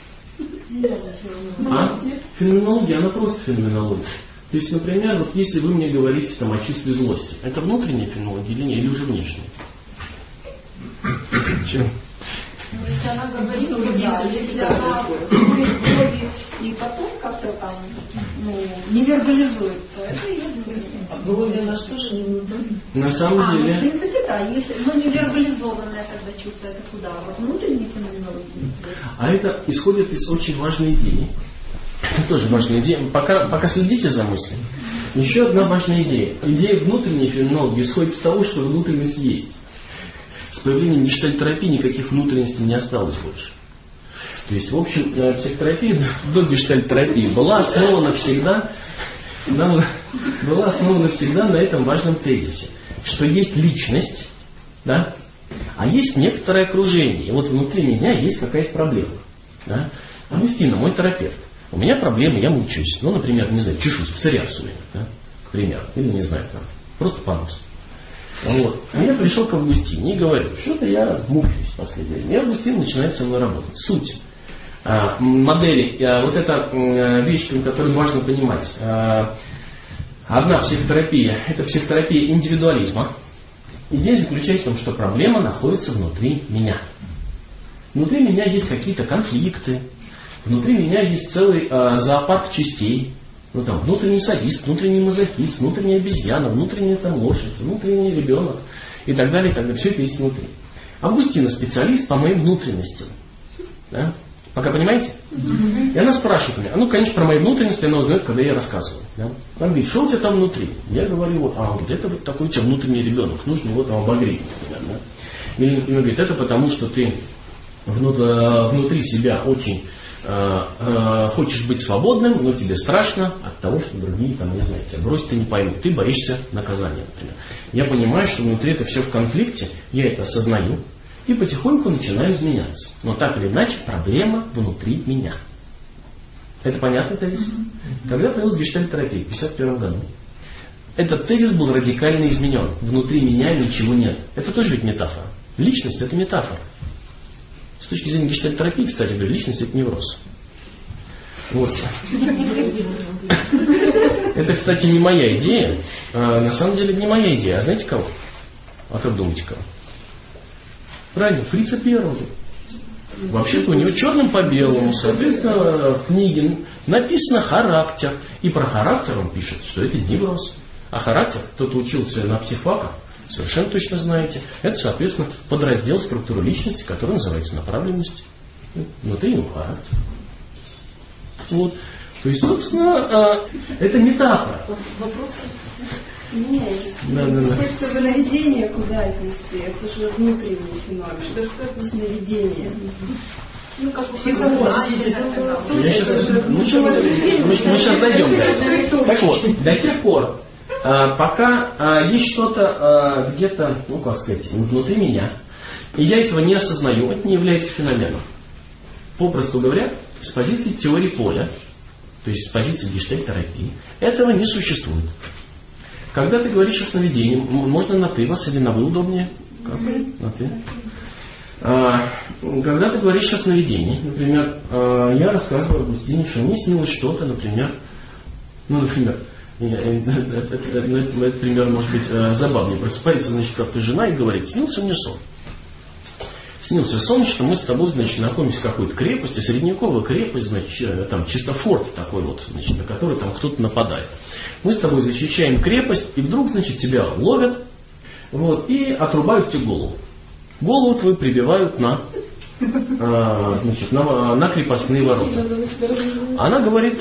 Феноменология, она просто феноменология. То есть, например, вот если вы мне говорите о чувстве злости, это внутренняя феноменология или нет, или уже внешняя? Чего? Если она говорит, что если она будет и потом как-то там не вербализует, то это и есть внутренняя. Вроде нас тоже не внутренняя. На самом деле... В принципе, да. Если, не вербализованное тогда чувство, это куда? Вот внутренняя феноменология. А это исходит из очень важной идеи. Тоже важная идея. Пока следите за мыслью. Еще одна важная идея. Идея внутренней феноменологии исходит из того, что внутренность есть. С появлением гештальт-терапии никаких внутренностей не осталось больше. То есть, в общем, психотерапия до гештальт-терапии была основана всегда на этом важном тезисе, что есть личность, да, а есть некоторое окружение. И вот внутри меня есть какая-то проблема. Да? Августина, мой терапевт. У меня проблемы, я мучаюсь. Например, не знаю, чешусь, псориаз у меня, да, к примеру. Или, не знаю, просто понос. Вот. А я пришел к Августине и говорю, что-то я мучаюсь в последнее время. И Августин начинает со мной работать. Суть модели, вот эта вещь, которую важно понимать. Одна психотерапия, это психотерапия индивидуализма. Идея заключается в том, что проблема находится внутри меня. Внутри меня есть какие-то конфликты, Внутри меня есть целый зоопарк частей. Ну, там, внутренний садист, внутренний мазохист, внутренняя обезьяна, внутренняя там лошадь, внутренний ребенок и так далее, и так далее. Все это есть внутри. Августина специалист по моим внутренностям. Да? Пока понимаете? И она спрашивает меня, ну, конечно, про мои внутренности она узнает, когда я рассказываю. Да? Она говорит, что у тебя там внутри? Я говорю, вот это вот такой у тебя внутренний ребенок, нужно его там обогреть, например. Да? Или, например, говорит, это потому, что ты внутри себя очень хочешь быть свободным, но тебе страшно от того, что другие, там, не знаю, тебя бросят и не поймут. Ты боишься наказания, например. Я понимаю, что внутри это все в конфликте, я это осознаю и потихоньку начинаю изменяться. Но так или иначе проблема внутри меня. Это понятный тезис? Когда появилась гештальт-терапия в 1951 году, этот тезис был радикально изменен. Внутри меня ничего нет. Это тоже ведь метафора. Личность – это метафора. С точки зрения гештальт-терапии, кстати говоря, личность – это невроз. Вот. Это, кстати, не моя идея. На самом деле, не моя идея. А знаете кого? А как думаете, кого? Правильно, Фрица Перлза. Вообще-то у него черным по белому, соответственно, в книге написано характер. И про характер он пишет, что это невроз. А характер, кто-то учился на психфаках, совершенно точно знаете, это, соответственно, подраздел структуры личности, который называется направленность. Внутри его характер. Вот. То есть, собственно, это метафора. Вопрос у меня есть. Да. Хочется бы наведение куда отнести. Это же внутренний феномен. Что это наведение? Ну, как психология. Мы сейчас дойдем. Так вот, до тех пор, пока есть что-то где-то, ну как сказать, внутри меня, и я этого не осознаю, это не является феноменом. Попросту говоря, с позиции теории поля, то есть с позиции гештальт-терапии, этого не существует. Когда ты говоришь о сновидении, можно на ты вас или на вы удобнее? Как? На ты. Когда ты говоришь о сновидении, например, я рассказываю Августине, что мне снилось что-то, например, этот пример может быть забавнее. Просыпается, значит, как-то жена и говорит, снился мне сон. Снился сон, что мы с тобой, значит, находимся в какой-то крепости, средневековая крепость, значит, там чисто форт такой вот, значит, на который там кто-то нападает. Мы с тобой защищаем крепость, и вдруг, значит, тебя ловят, вот, и отрубают тебе голову. Голову твою прибивают на крепостные ворота. Она говорит,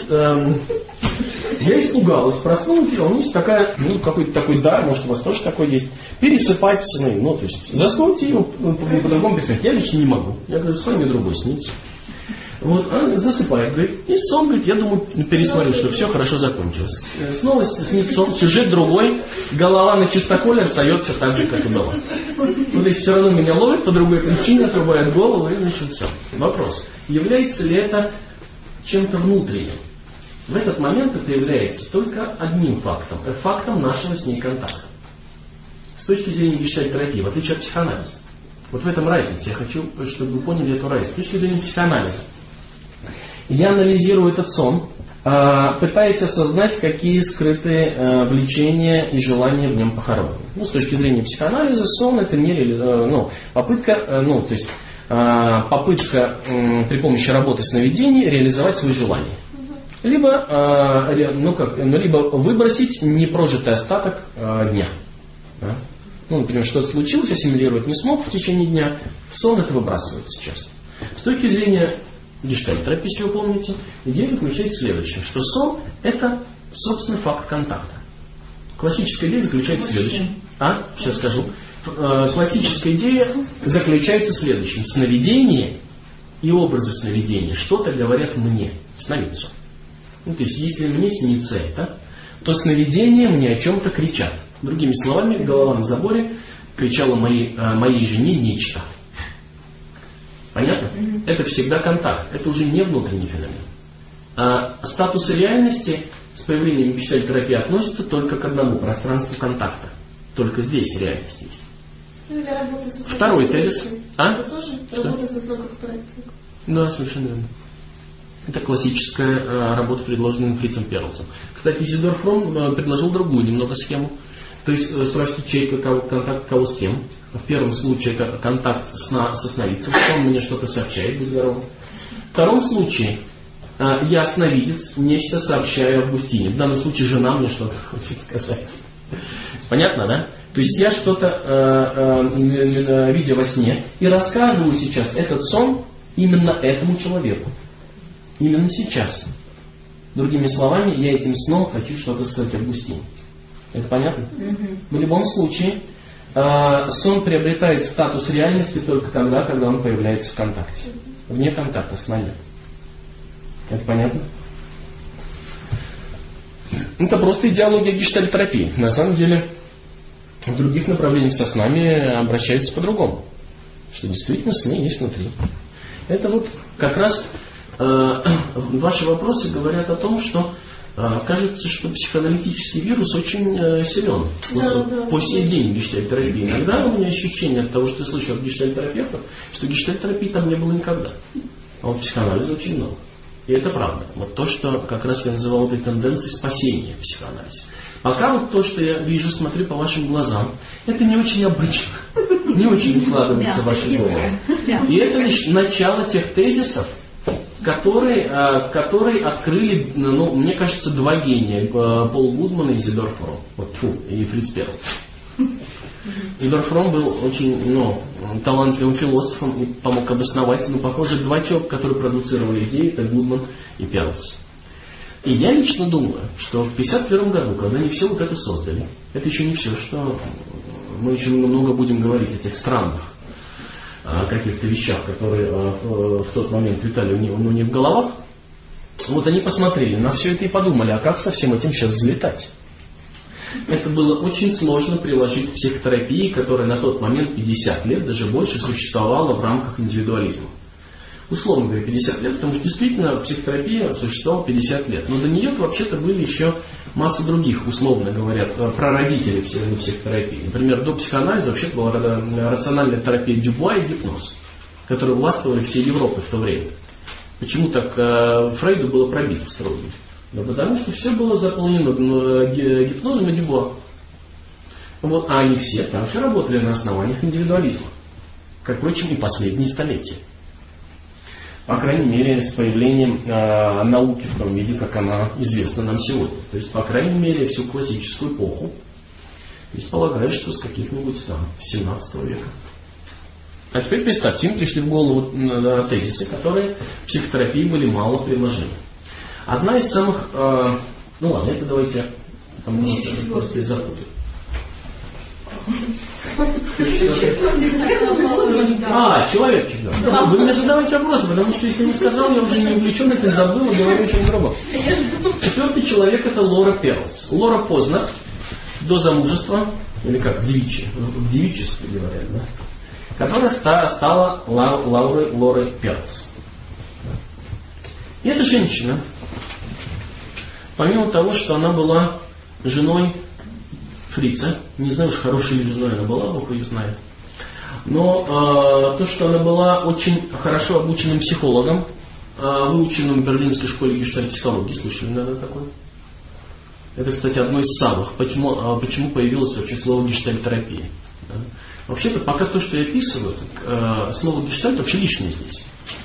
я испугалась, проснулась, у меня есть такая, какой-то такой дар, может у вас тоже такой есть, пересыпать сны, то есть заснуть его по-другому пересыпать. Я лично не могу. Я говорю, сон мне другой снится. Вот, она засыпает, говорит, и сон, говорит, я думаю, пересмотрю, что все хорошо закончилось. Снова снится сон, сюжет другой, голова на чистоколе остается так же, как и была. Вот если все равно меня ловят, по другой причине отрубают голову, и значит все. Вопрос, является ли это чем-то внутренним? В этот момент это является только одним фактом, фактом нашего с ней контакта. С точки зрения гештальт-терапии, в отличие от психоанализа. Вот в этом разница. Я хочу, чтобы вы поняли эту разницу. С точки зрения психоанализа. Я анализирую этот сон, пытаясь осознать, какие скрытые влечения и желания в нем похоронены. С точки зрения психоанализа, сон это не попытка, попытка при помощи работы сновидений реализовать свои желания. Либо, либо выбросить непрожитый остаток дня. Да? Например, что-то случилось, ассимилировать не смог в течение дня, в сон это выбрасывается часто. С точки зрения гештальт-терапии, если вы помните, идея заключается в следующем, что сон это собственный факт контакта. Классическая идея заключается в следующем. Сейчас скажу. Классическая идея заключается в следующем. Сновидение и образы сновидения что-то говорят мне, сновидцу. То есть, если мне снится это, то сновидения мне о чем-то кричат. Другими словами, голова на заборе кричала моей жене нечто. Понятно? Это всегда контакт. Это уже не внутренний феномен. Статусы реальности с появлением гештальт-терапии относятся только к одному пространству контакта. Только здесь реальность есть. Второй тезис. Это тоже работа со сном как проекцией? Да, совершенно верно. Это классическая работа, предложенная Фрицем Перлзом. Кстати, Изидор Фром предложил другую немного схему. То есть спросите человека, контакт кого с кем. В первом случае контакт со сновидцем, он мне что-то сообщает, будь здоров. В втором случае ясновидец нечто сообщаю Августине. В данном случае жена мне что-то хочет сказать. Понятно, да? То есть я что-то видя во сне и рассказываю сейчас этот сон именно этому человеку. Именно сейчас. Другими словами, я этим сном хочу что-то сказать Августине. Это понятно? В любом случае, сон приобретает статус реальности только тогда, когда он появляется в контакте. Вне контакта с нами. Это понятно? Это просто идеология гештальтерапии. На самом деле, в других направлениях со снами обращаются по-другому. Что действительно сны есть внутри. Это вот как раз ваши вопросы говорят о том, что кажется, что психоаналитический вирус очень силен. По сей день в гештальтерапии. Иногда у меня ощущение от того, что я слышу от гештальтерапевтов, что гештальтерапии там не было никогда. А вот психоанализа очень много. И это правда. Вот то, что как раз я называл этой тенденцией спасения в психоанализе. Пока вот то, что я вижу, смотрю по вашим глазам, это не очень обычно. Не очень укладывается в вашу голову. И это лишь начало тех тезисов, которые открыли, мне кажется, два гения. Пол Гудман и Изидор Фром. И Фриц Перл. Изидор Фром был очень талантливым философом и помог обосновать. Похоже, два человека, которые продуцировали идеи, это Гудман и Перлс. И я лично думаю, что в 1951 году, когда они все вот это создали, это еще не все, что мы еще много будем говорить о тех странных каких-то вещах, которые в тот момент витали у них в головах. Вот они посмотрели на все это и подумали, а как со всем этим сейчас взлетать? Это было очень сложно приложить к психотерапии, которая на тот момент 50 лет, даже больше, существовала в рамках индивидуализма. Условно говоря, 50 лет, потому что действительно психотерапия существовала 50 лет. Но до нее вообще-то были еще масса других, условно говоря, прародителей психотерапии. Например, до психоанализа вообще-то была рациональная терапия Дюбуа и гипноз, которые властвовали всей Европой в то время. Почему так Фрейду было пробито строго? Да потому что все было заполнено гипнозом и Дюбуа. Вот, а они все также работали на основаниях индивидуализма. Как, впрочем, и последние столетия. По крайней мере, с появлением науки в том виде, как она известна нам сегодня. То есть, по крайней мере, всю классическую эпоху. То есть, полагаю, что с каких-нибудь там 17 века. А теперь представьте, им пришли в голову тезисы, которые в психотерапии были мало приложены. Одна из самых... ладно, это давайте... Просто запутаю. Человек чемпион. Вы мне задавайте вопросы, потому что если не сказал, я уже не увлечен этим, забыл и говорю очень грубо. Четвертый человек — это Лора Перлс. Лора Познер до замужества, или как, в девичестве говорят, да? Которая стала Лорой Перлс. И эта женщина, помимо того, что она была женой Фрица, не знаю уж, хорошей ли женой она была, Бог ее знает, но то, что она была очень хорошо обученным психологом, выученным в Берлинской школе гештальт-психологии, слышали, наверное, такое? Это, кстати, одно из самых. Почему появилось вообще слово гештальтерапия? Да? Вообще-то, пока то, что я описываю, слово гештальт вообще лишнее здесь.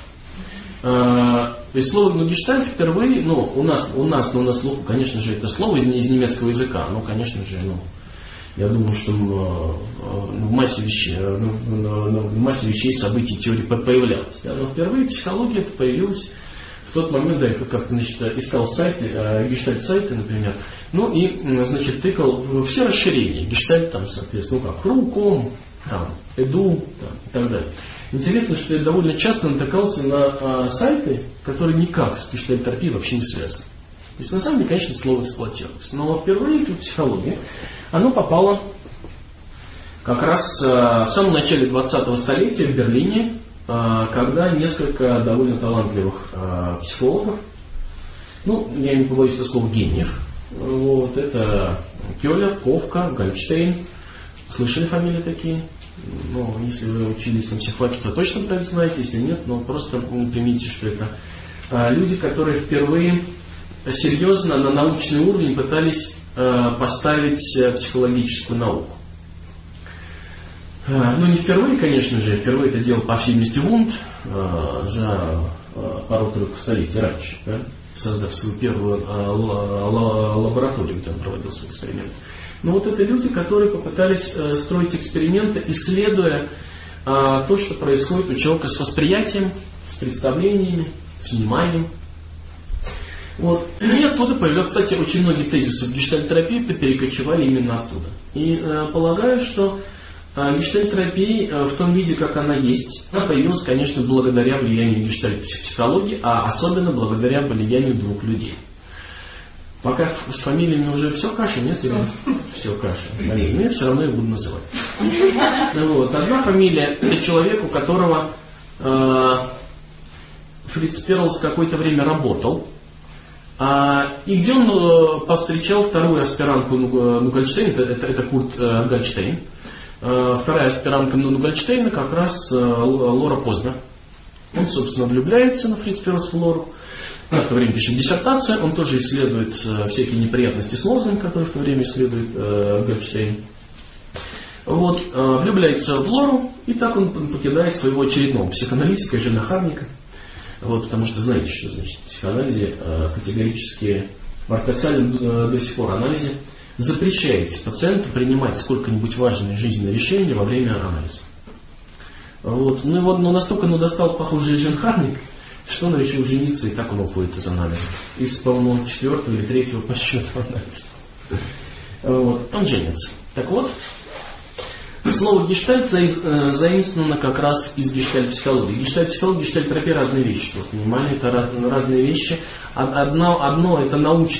То есть слово гештальт впервые, у нас на слуху, конечно же, это слово из немецкого языка. Конечно же, я думаю, что в массе вещей, событий, теорий появлялось. Да? Но впервые психология это появилась в тот момент, да, я как-то, искал сайты, гештальт-сайты, например, и, тыкал все расширения. Гештальт, там, соответственно, Круком, Эду, и так далее. Интересно, что я довольно часто натыкался на сайты, которые никак с гештальт-терапией вообще не связаны. То есть, на самом деле, конечно, слово эксплуатировалось. Но впервые в психологии оно попало как раз в самом начале 20-го столетия в Берлине, когда несколько довольно талантливых психологов, я не побоюсь этого слова, гениев, это Кёллер, Ковка, Гольдштейн. Слышали фамилии такие? Если вы учились на психфаке, то точно про это знаете, если нет, просто примите, что это люди, которые впервые серьезно на научный уровень пытались поставить психологическую науку. Не впервые, конечно же, впервые это делал, по всей видимости, Вунд за пару-тройку столетий раньше, да, создав свою первую лабораторию, где он проводил свои эксперименты. Но вот это люди, которые попытались строить эксперименты, исследуя то, что происходит у человека с восприятием, с представлениями, с вниманием. Вот. И оттуда появилось, кстати, очень многие тезисы в гештальт-терапии перекочевали именно оттуда. И полагаю, что гештальт-терапия в том виде, как она есть, она появилась, конечно, благодаря влиянию гештальт-психологии, а особенно благодаря влиянию двух людей. Пока с фамилиями уже все каша, нет? Все каша. Но я все равно их буду называть. Вот. Одна фамилия – это человек, у которого Фриц Перлс какое-то время работал. И где он повстречал вторую аспирантку Нугальштейна, это Курт Гальштейн. Вторая аспирантка Нугальштейна как раз Лора Познер. Он, собственно, влюбляется на Фриц Перлс в Лору. Она в то время пишет диссертацию, он тоже исследует всякие неприятности с мозгом, которые в то время исследует Гальштейн. Вот, влюбляется в Лору, и так он покидает своего очередного психоаналитика и женохарника. Вот, потому что знаете, что значит в психоанализе категорически, в ортодоксальном до сих пор анализе запрещается пациенту принимать сколько-нибудь важные жизненные решения во время анализа. Вот. Ну и вот, но настолько достал похожий женохарник, что он решил жениться, и так он уходит из анализа. Из, по-моему, 4-го или 3-го по счету анализа. Вот. Он женится. Так вот, слово гештальт заимствовано как раз из гештальт-психологии. Гештальт-психология, гештальт-терапия — разные вещи. Вот, внимание, это разные вещи. Одно это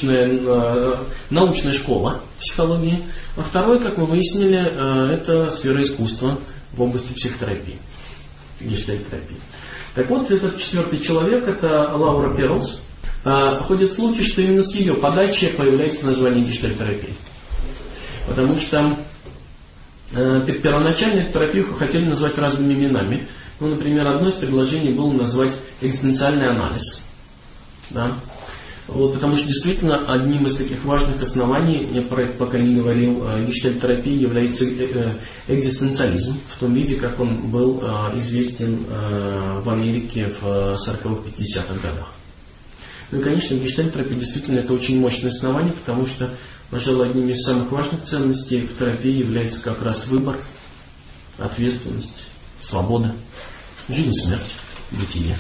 научная школа психологии, а второе, как мы выяснили, это сфера искусства в области психотерапии, гештальт-терапии. Так вот, этот четвертый человек, это Лаура Перлс. Ходят слухи, что именно с ее подачи появляется название гештальт-терапии. Потому что первоначально эту терапию хотели назвать разными именами. Ну, например, одно из предложений было назвать экзистенциальный анализ. Да? Вот, потому что действительно одним из таких важных оснований, я про это пока не говорил, гештальт-терапии является экзистенциализм в том виде, как он был известен в Америке в 40-х, 50-х годах. Ну и, конечно, гештальт-терапия действительно это очень мощное основание, потому что, пожалуй, одним из самых важных ценностей в терапии является как раз выбор, ответственность, свобода, жизнь и смерть, бытие,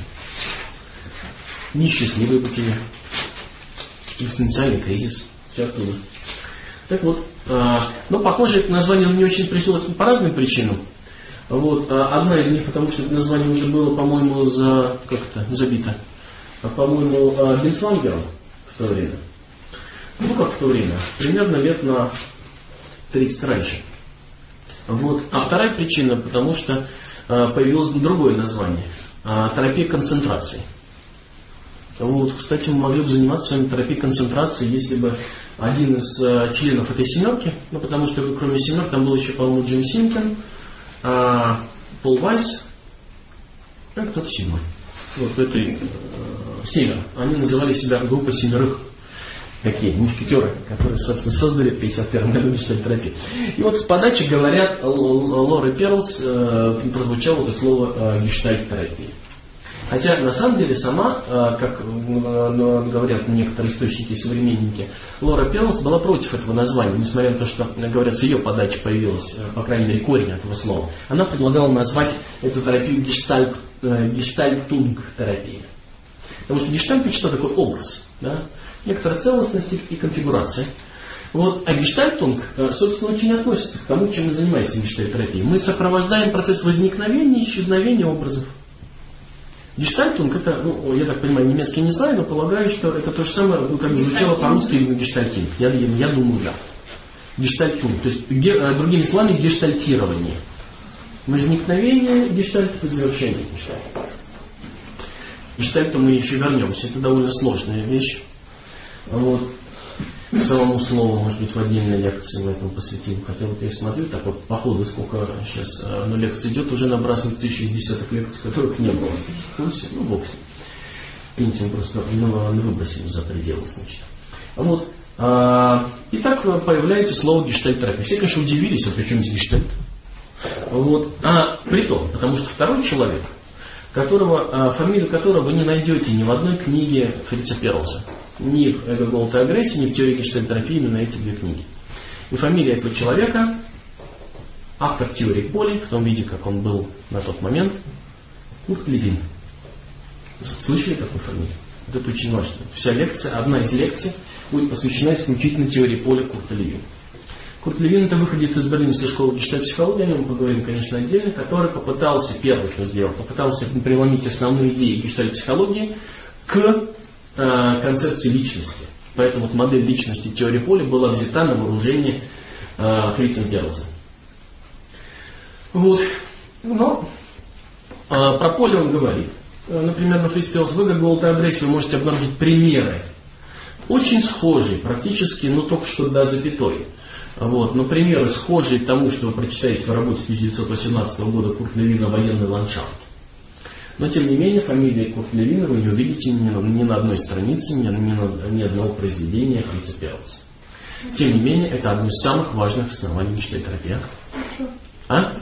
несчастливое бытие, экзистенциальный кризис, все оттуда. Так вот, но похоже, это название не очень пришлось по разным причинам. Вот, одна из них, потому что это название уже было, по-моему, забито. По-моему, Бенцвангером в то время. Ну, как в то время? Примерно лет на 30 раньше. Вот. А вторая причина, потому что появилось другое название. Терапия концентрации. Вот, кстати, мы могли бы заниматься с вами терапией концентрации, если бы один из членов этой семерки, ну, потому что кроме семерки там был еще, по-моему, Джим Симпкин, Пол Вайс, и кто-то седьмой. Вот этой семеро. Они называли себя группой семерых. Такие мушкетеры, которые, собственно, создали в 1951 году гештальт-терапию. И вот с подачи, говорят, Лоры Перлс прозвучало это слово гештальт-терапия. Хотя, на самом деле, сама, как говорят некоторые источники и современники, Лора Перлс была против этого названия, несмотря на то, что, говорят, с ее подачи появилась, по крайней мере, корень этого слова. Она предлагала назвать эту терапию гештальтунг-терапия. Потому что гештальт — это что такое образ, да? Некоторая целостность и конфигурация. Вот, а гештальтунг, собственно, очень относится к тому, чем мы занимаемся в гештальт-терапии. Мы сопровождаем процесс возникновения и исчезновения образов. Гештальтунг — это, ну, я так понимаю, немецкий не знаю, но полагаю, что это то же самое, ну, как бы звучало по-русски именно гештальтинг. Я думаю, да. Гештальтунг. То есть, другими словами, гештальтирование. Возникновение гештальта и завершение гештальта. К гештальту мы еще вернемся. Это довольно сложная вещь. Вот. Самому слову, может быть, в отдельной лекции мы этому посвятим. Хотя вот я смотрю, так вот по ходу, сколько сейчас лекций идет, уже набрасывается 1000 из десяток лекций, которых не было в курсе, ну, бог с ним. Видите, мы просто выбросим за пределы, значит. Вот. И так появляется слово гештальт-терапия. Все, конечно, удивились, а при чем здесь гештальт? Вот. Притом, потому что второй человек, фамилию которого вы не найдете ни в одной книге Фрица Перлса. Ни в «Эго, голод и агрессия», ни в «Теории гештальтерапии», именно эти две книги. И фамилия этого человека, автор теории поля, в том виде, как он был на тот момент, Курт Левин. Слышали такую фамилию? Вот это очень важно. Вся лекция, одна из лекций будет посвящена исключительно теории поля Курта Левина. Курт Левин — это выходец из Берлинской школы гештальт-психологии, о нем мы поговорим, конечно, отдельно, который попытался, первый что сделал, попытался преломить основные идеи гештальт-психологии к концепции личности. Поэтому вот модель личности теории поля была взята на вооружение Фрицем Перлсом. Вот. Но про поле он говорит. Например, на Фриц Перлс «Эго, голод и агрессия» вы можете обнаружить примеры, очень схожие, практически, только что до запятой. Вот. Но примеры схожие тому, что вы прочитаете в работе 1918 года Курта Левина «Военный ландшафт». Но, тем не менее, фамилия Курта Левина вы не увидите ни на одной странице, ни одного произведения Фрица Перлса. Тем не менее, это одно из самых важных оснований гештальтерапии. А?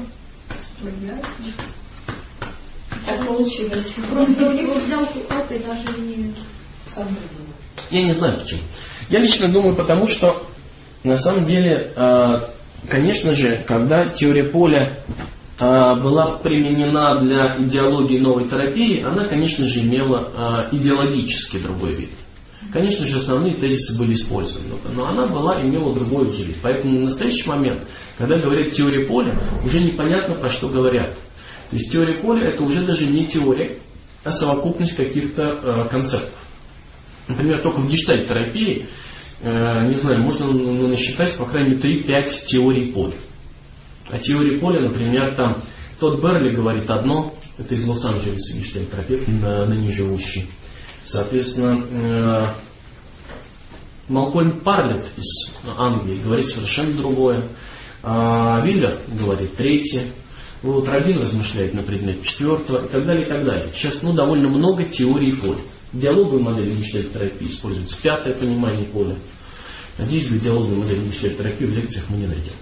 Так получилось. Просто у него взял куда-то и даже не сам. Я не знаю почему. Я лично думаю, потому что на самом деле, конечно же, когда теория поля была применена для идеологии новой терапии, она, конечно же, имела идеологически другой вид. Конечно же, основные тезисы были использованы, но она имела другой уже вид. Поэтому на настоящий момент, когда говорят теория поля, уже непонятно, про что говорят. То есть теория поля — это уже даже не теория, а совокупность каких-то концептов. Например, только в гештальт-терапии, не знаю, можно насчитать, по крайней мере, 3-5 теорий поля. А теории поля, например, там Тодд Берли говорит одно, это из Лос-Анджелеса гештальт-терапевт, ныне живущий. Соответственно, Малкольм Парлетт из Англии говорит совершенно другое. Виллер говорит третье. Вот Робин размышляет на предмет четвертого и так далее, и так далее. Сейчас довольно много теорий поля. Диалоговая модель гештальт-терапии используется пятое понимание поля. Надеюсь, для диалоговой модели гештальт-терапии в лекциях мы не найдем.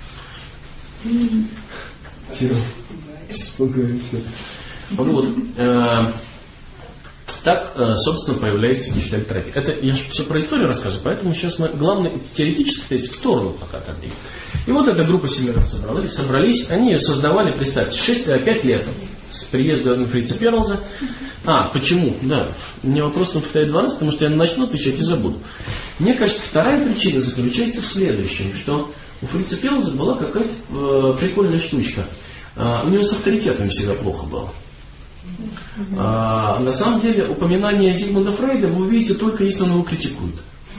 Вот. Так, собственно, появляется гештальт-терапия. Это я все про историю рассказываю, поэтому сейчас мы главный теоретический тезис в сторону пока отодвинем. И вот эта группа семерых собрались, они ее создавали, представьте, 5 лет с приезда Фрица Перлса. Почему? Да, у меня вопрос повторяет 2 раза, потому что я начну отвечать и забуду. Мне кажется, вторая причина заключается в следующем, что у Фрица Перлса была какая-то прикольная штучка. У него с авторитетом всегда плохо было. На самом деле, упоминание Зигмунда Фрейда вы увидите только если он его критикует.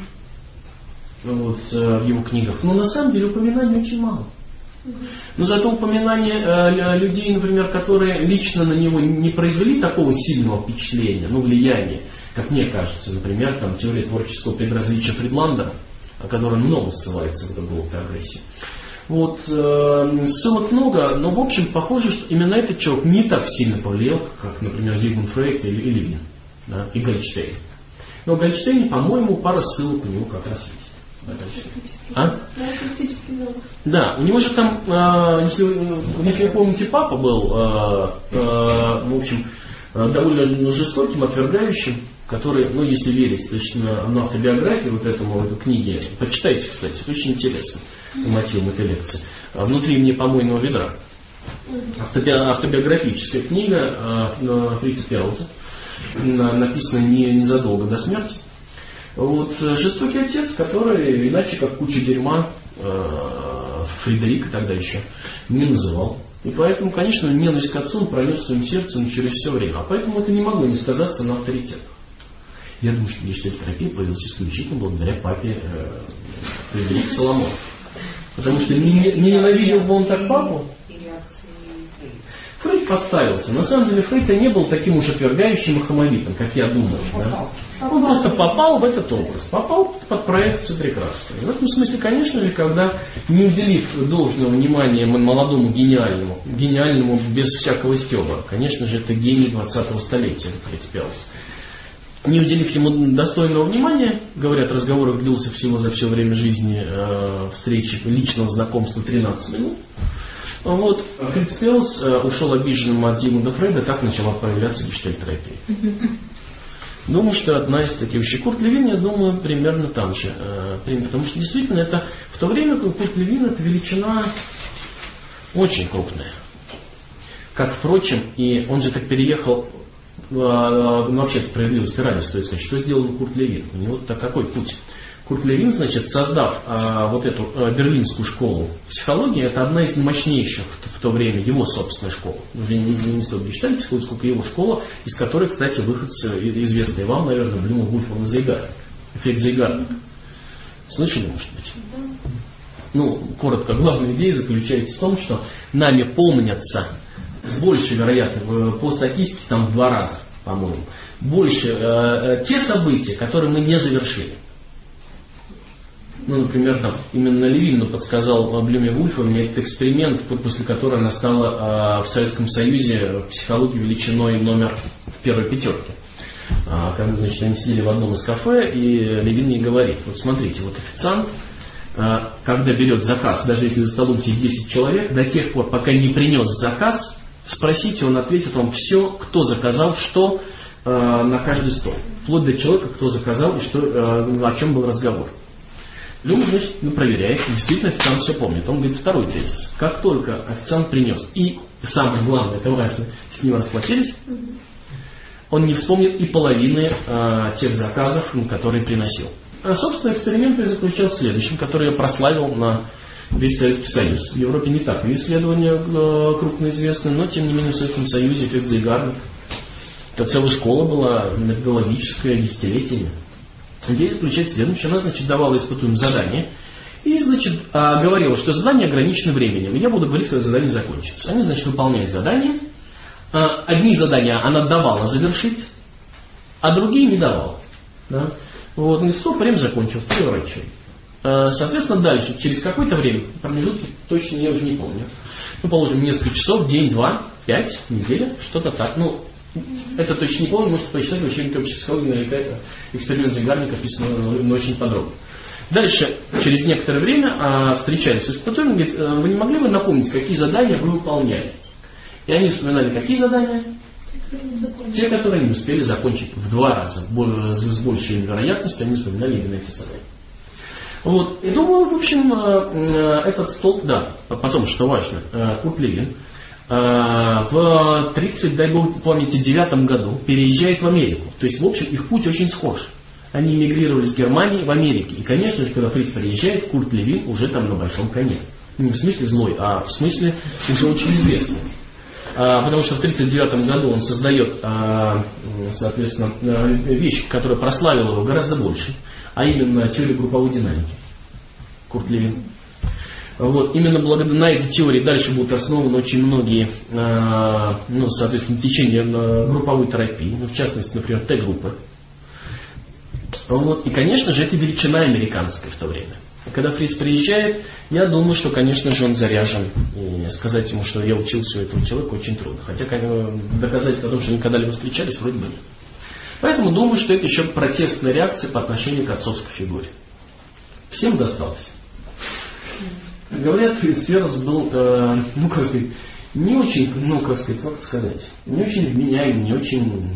В его книгах. Но на самом деле упоминаний очень мало. Но зато упоминание людей, например, которые лично на него не произвели такого сильного впечатления, влияния, как мне кажется, например, теория творческого предразличия Фридландера, о которой много ссылается в «Эго, голод и агрессия». Ссылок много, но в общем похоже, что именно этот человек не так сильно повлиял, как, например, Зигмунд Фрейд или Левин, да, и Гольдштейн. Но в Гольдштейне, по-моему, пара ссылок у него как раз есть. Да, у него же там, если вы помните, папа был, в общем, довольно жестоким, отвергающим, который, если верить точно на автобиографию эту книги, почитайте, кстати, это очень интересно по мотивам этой лекции. «Внутри мне помойного ведра». Автобиографическая книга Фрица Перлса, написана незадолго до смерти. Жестокий отец, который иначе как куча дерьма Фредерика тогда еще не называл. И поэтому, конечно, ненависть к отцу он пронес своим сердцем через все время. А поэтому это не могло не сказаться на авторитетах. Я думаю, что гештальт-терапия появилась исключительно благодаря папе Фредерика Соломона. Потому что не ненавидел бы он так папу. Фрейд подставился. На самом деле Фрейд не был таким уж отвергающим и хамовитым, как я думаю. Да? Он просто попал в этот образ. Попал под проекцию прекрасно. И в этом смысле, конечно же, когда не уделив должного внимания молодому гениальному без всякого стёба, конечно же, это гений 20-го столетия, Фриц Перлс. не уделив ему достойного внимания, говорят, разговор длился всего за все время жизни встречи, личного знакомства 13 минут. Вот. Фриц Перлс ушел обиженным от Зигмунда Фрейда, так начала появляться гештальт-терапия. Думаю, что одна из таких вещей. Курт Левин, я думаю, примерно там же. Потому что действительно это в то время, как Курт Левин, это величина очень крупная. Как, впрочем, и он же так переехал, вообще справедливости ради, стоит сказать, что сделал Курт Левин. У него-то какой путь? Курт Левин, значит, создав вот эту берлинскую школу психологии, это одна из мощнейших в то время его собственная школа. Уже не столько гештальт психологии, сколько его школа, из которой, кстати, выходцы, известные вам, наверное, Блюм, Вульфман и Зейгарник. Эффект Зейгарника. Слышали, может быть? Ну, коротко, главная идея заключается в том, что нами помнятся с большей вероятностью, по статистике, там в 2 раза, по-моему, больше те события, которые мы не завершили. Ну, например, там, именно Левину подсказал Блюме Вульфу этот эксперимент, после которого она стала в Советском Союзе психологии величиной номер в первой 5. Когда, значит, они сидели в одном из кафе, и Левин ей говорит: вот смотрите, вот официант, когда берет заказ, даже если за столом сидит 10 человек, до тех пор, пока не принес заказ, спросите, он ответит вам все, кто заказал, что на каждый стол. Вплоть до человека, кто заказал и что, о чем был разговор. Блюм, значит, проверяет, действительно официант все помнит. Он говорит, второй тезис. Как только официант принес, и самое главное, это важно, с ним расплатились, он не вспомнит и половины тех заказов, которые приносил. А, собственно, эксперимент заключался в следующем, который я прославил на весь Советский Союз. В Европе не так исследования крупно известны, но, тем не менее, в Советском Союзе эффект Зейгарника. Это целая школа была, методологическая, десятилетиями. Идея заключается в следующем. Она, значит, давала испытуемым задание и, значит, говорила, что задание ограничено временем. И я буду говорить, когда задание закончится. Они, значит, выполняют задание. Одни задания она давала завершить, а другие не давала. Да? Вот, и стоп, время закончилось, переворачивай. Соответственно, дальше, через какое-то время, промежутки точно я уже не помню. Ну, положим, несколько часов, день, 2, 5, неделя, что-то так. Ну, это точно не помню, можете почитать в учебнике общей психологии, наверняка эксперимент Зейгарника описан очень подробно. Дальше, через некоторое время, встречались с испытуемым, говорит, вы не могли бы напомнить, какие задания вы выполняли? И они вспоминали, какие задания? Те, которые не успели закончить в 2 раза. С большей вероятностью они вспоминали именно эти задания. Вот. И думаю, в общем, этот столб, да, потом, что важно, Курт Левин в 30, дай бог памяти, 9 году переезжает в Америку. То есть, в общем, их путь очень схож. Они эмигрировали с Германии в Америке. И, конечно же, когда Фриц приезжает, Курт Левин уже там на большом коне. Не в смысле злой, а в смысле уже очень известный. Потому что в 1939 году он создает, соответственно, вещь, которая прославила его гораздо больше, а именно теорию групповой динамики. Курт Левин. Вот. Именно благодаря этой теории дальше будут основаны очень многие, соответственно, течения групповой терапии, в частности, например, Т-группы. Вот. И, конечно же, это величина американская в то время. Когда Фриц приезжает, я думаю, что, конечно же, он заряжен. И сказать ему, что я учился у этого человека, очень трудно. Хотя доказать о том, что они когда-либо встречались, вроде бы нет. Поэтому думаю, что это еще протестная реакция по отношению к отцовской фигуре. Всем досталось. Говорят, Фриц Перлс был, не очень, не очень вменяем, не очень,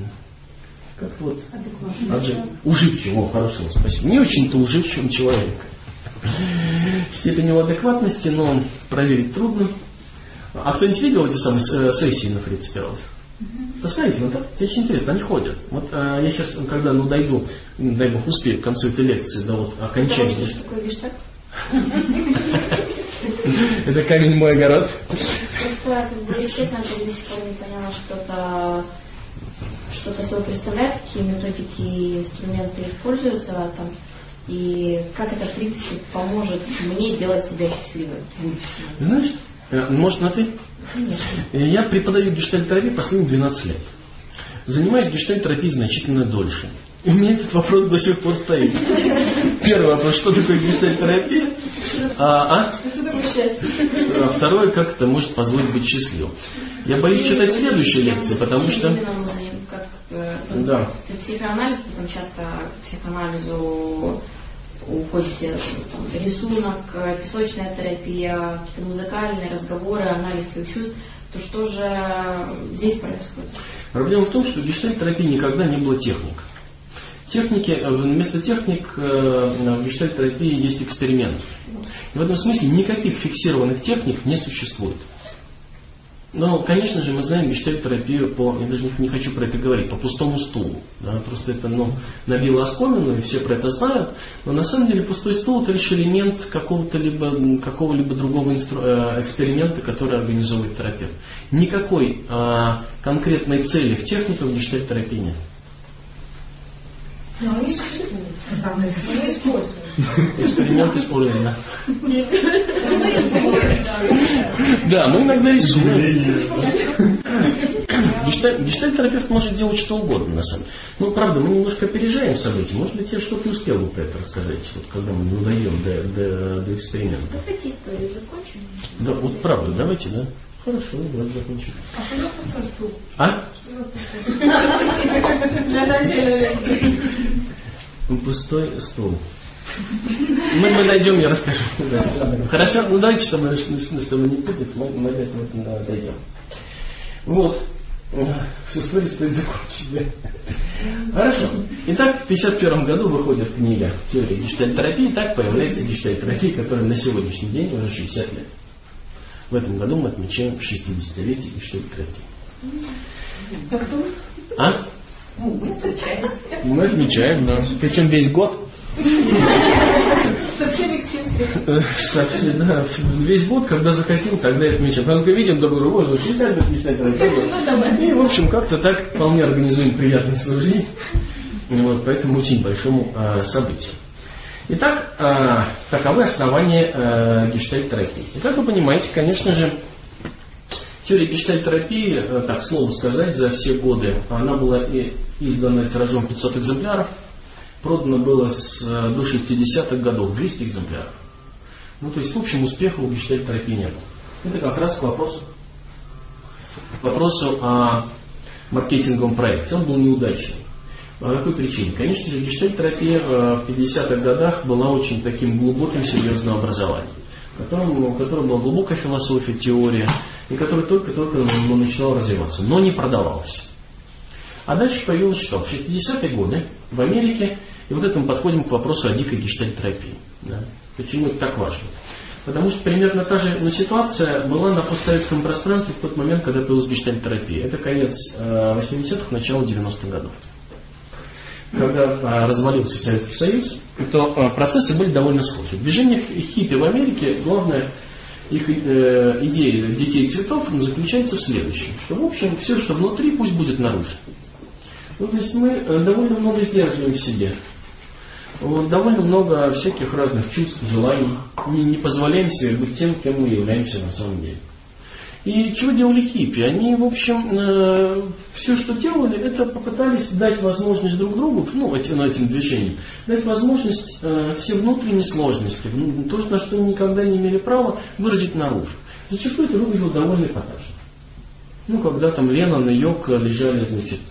уживчивым, хорошо, спасибо. Не очень-то уживчивым человеком. Степень его адекватности, но проверить трудно. А кто-нибудь видел эти самые сессии на Фриц Перлс? Посмотрите, это очень интересно, они ходят. Вот я сейчас, когда дойду, дай бог успею к концу этой лекции, до окончания. Что такое гештальт? Это камень мой огород. Просто, естественно, ты до сих пор не поняла, что-то собой представляет, какие методики и инструменты используются там, и как это, в принципе, поможет мне делать себя счастливой. Знаешь, может, на ты? Конечно. Я преподаю гештальт-терапию последние 12 лет. Занимаюсь гештальт-терапией значительно дольше. И у меня этот вопрос до сих пор стоит. Первый вопрос, что такое гештальт-терапия? Что такое счастье? Второе, как это может позволить быть счастливым. Я боюсь читать следующие лекции, потому что... Да. Психоанализ, там часто к психоанализу уходит там, рисунок, песочная терапия, какие-то музыкальные разговоры, анализ своих чувств. То что же здесь происходит? Проблема в том, что в гештальт-терапии никогда не было техник. Вместо техник в гештальт-терапии есть эксперимент. В этом смысле никаких фиксированных техник не существует. Но, конечно же, мы знаем гештальт-терапию я даже не хочу про это говорить, по пустому стулу. Да, просто это набило оскомину, и все про это знают. Но на самом деле пустой стул — это лишь элемент какого-либо другого эксперимента, который организовывает терапевт. Никакой конкретной цели в техниках гештальт-терапии нет. Но они существуют, самые используют. Эксперимент используем, да. Да, мы иногда рисуем. Гештальт-терапевт может делать что угодно, на самом деле. Ну, правда, мы немножко опережаем события. Может быть, я что-то успел бы про это рассказать, вот когда мы дойдем до эксперимента. Давайте историю закончим. Да, вот правда, давайте, да. Хорошо, давайте закончим. А что за пустой стул? А? Что Пустой стул. Мы дойдем, я расскажу. Хорошо, ну давайте, чтобы не путать, мы до этого дойдем. Вот. Всю историю стоит закончить. Хорошо. Итак, в 1951 году выходит книга «Теория гештальт-терапии». Так появляется гештальт-терапия, которая на сегодняшний день уже 60 лет. В этом году мы отмечаем 60-летие гештальт-терапии. А кто? А? Мы отмечаем. Мы отмечаем, да. Причем весь год. Со всеми Да, весь год, когда захотим, тогда и отмечаем. Когда видим друг друга, 60 лет гештальт-терапии. И, в общем, как-то так вполне организуем приятную свою жизнь. Вот, поэтому очень большому событию. Итак, таковы основания гештальт-терапии. И как вы понимаете, конечно же, теория гештальт-терапии, так слово сказать, за все годы, она была издана тиражом 500 экземпляров, продано было до 60-х годов 200 экземпляров. Ну, то есть, в общем, успеха у гештальт-терапии не было. Это как раз к вопросу о маркетинговом проекте. Он был неудачный. По какой причине? Конечно же, гештальт-терапия в 50-х годах была очень таким глубоким, серьезным образованием, у которого была глубокая философия, теория, и которая только-только начинала развиваться, но не продавалась. А дальше появилось что? В 60-е годы в Америке, и вот это мы подходим к вопросу о дикой гештальт-терапии. Да? Почему это так важно? Потому что примерно та же ситуация была на постсоветском пространстве в тот момент, когда появилась гештальт-терапия. Это конец 80-х, начало 90-х годов. Когда развалился Советский Союз, то процессы были довольно схожи. В движениях хиппи в Америке главная их идея детей цветов заключается в следующем, что в общем все, что внутри, пусть будет наружу. Ну, то есть мы довольно много сдерживаем в себе. Вот, довольно много всяких разных чувств, желаний. Не позволяем себе быть тем, кем мы являемся на самом деле. И чего делали хиппи? Они, в общем, все, что делали, это попытались дать возможность друг другу, этим движениям, дать возможность все внутренние сложности, то, на что они никогда не имели права, выразить наружу. Зачастую это выглядело довольно эпатажно. Когда там Леннон и Йок лежали,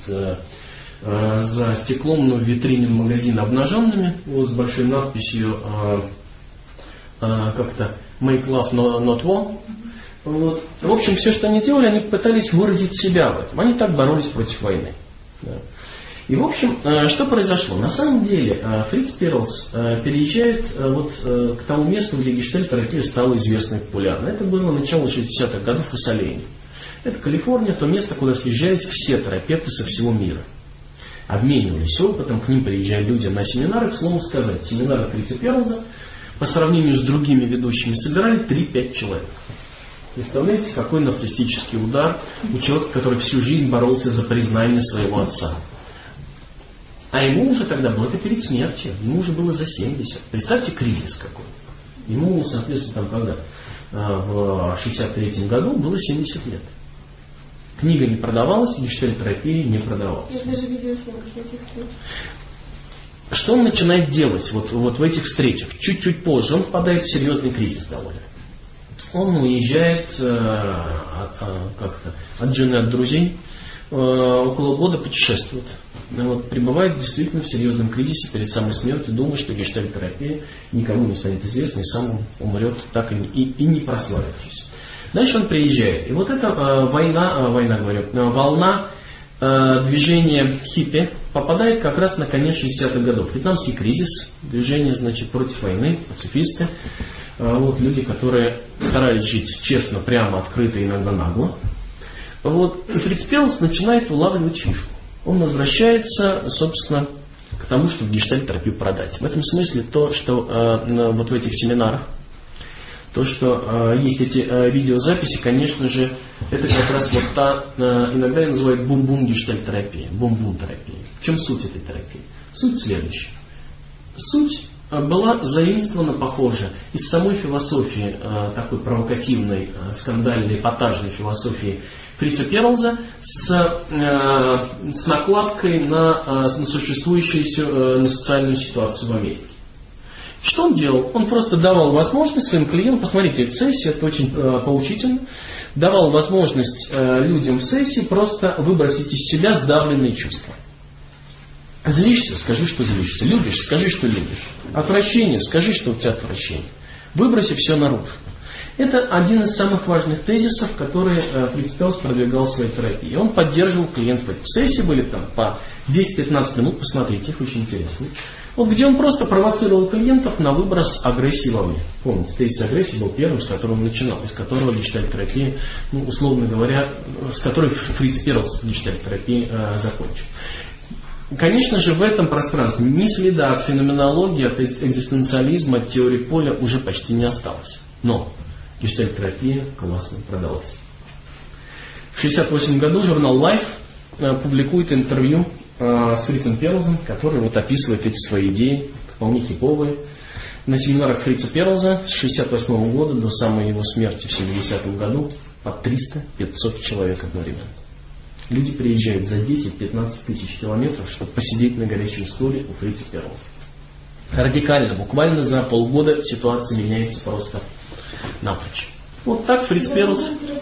за стеклом в витрине магазина обнаженными, с большой надписью как-то «Make love not war». Вот. В общем, все, что они делали, они пытались выразить себя в этом. Они так боролись против войны. Да. И, в общем, что произошло? На самом деле, Фриц Перлс переезжает к тому месту, где гештальт-терапия стала известной и популярной. Это было начало 60-х годов в Иссалине. Это Калифорния, то место, куда съезжались все терапевты со всего мира. Обменивались опытом, к ним приезжали люди на семинары. К слову сказать, семинары Фрица Перлза по сравнению с другими ведущими собирали 3-5 человек. Представляете, какой нарциссический удар у человека, который всю жизнь боролся за признание своего отца. А ему уже тогда было, это перед смертью, ему уже было за 70. Представьте, кризис какой. Ему, соответственно, когда в 63-м году было 70 лет. Книга не продавалась, гештальт-терапия не продавалась. Я даже видеосъемка с этих встреч. Что он начинает делать вот в этих встречах? Чуть-чуть позже он впадает в серьезный кризис довольно. Он уезжает от жены, от друзей, около года путешествует. Вот, пребывает действительно в серьезном кризисе перед самой смертью, думает, что гештальт-терапия никому не станет известна, и сам он умрет так и не прославившись. Дальше он приезжает. И вот эта волна движения хиппи попадает как раз на конец 60-х годов. Вьетнамский кризис, движение, значит, против войны, пацифисты. Вот, люди, которые старались жить честно, прямо, открыто, иногда нагло. Вот, и Фриц Перлс начинает улавливать фишку. Он возвращается, собственно, к тому, чтобы гештальт-терапию продать. В этом смысле то, что вот в этих семинарах, то, что есть эти видеозаписи, конечно же, это как раз вот та, иногда ее называют бум-бум гештальт-терапия, бум-бум терапия. В чем суть этой терапии? Суть следующая. Суть была заимствована, похоже, из самой философии, такой провокативной, скандальной, эпатажной философии Фрица Перлза с накладкой на существующую на социальную ситуацию в Америке. Что он делал? Он просто давал возможность своим клиентам, посмотрите, эта сессия, это очень поучительно, давал возможность людям в сессии просто выбросить из себя сдавленные чувства. Злишься? Скажи, что злишься. Любишь? Скажи, что любишь. Отвращение? Скажи, что у тебя отвращение. Выброси все наружу. Это один из самых важных тезисов, которые Фриц Перлс продвигал в своей терапии. Он поддерживал клиентов. Сессии были там по 10-15 минут, посмотрите, их очень интересно. Вот где он просто провоцировал клиентов на выброс агрессии вовне. Помните, тезис агрессии был первым, с которого он начинал, из которого гештальт-терапия, условно говоря, с которой Фриц Перлс гештальт-терапии закончил. Конечно же, в этом пространстве ни следа от феноменологии, от экзистенциализма, от теории поля уже почти не осталось. Но гештальт-терапия классно продалась. В 1968 году журнал Life публикует интервью с Фрицем Перлзом, который вот описывает эти свои идеи, вполне хиповые. На семинарах Фрица Перлза с 1968 года до самой его смерти в 70-м году по 300-500 человек одновременно. Люди приезжают за 10-15 тысяч километров, чтобы посидеть на горячем стуле у Фрица Перлза. Радикально, буквально за полгода ситуация меняется просто напрочь. Вот так Фриц Перлс.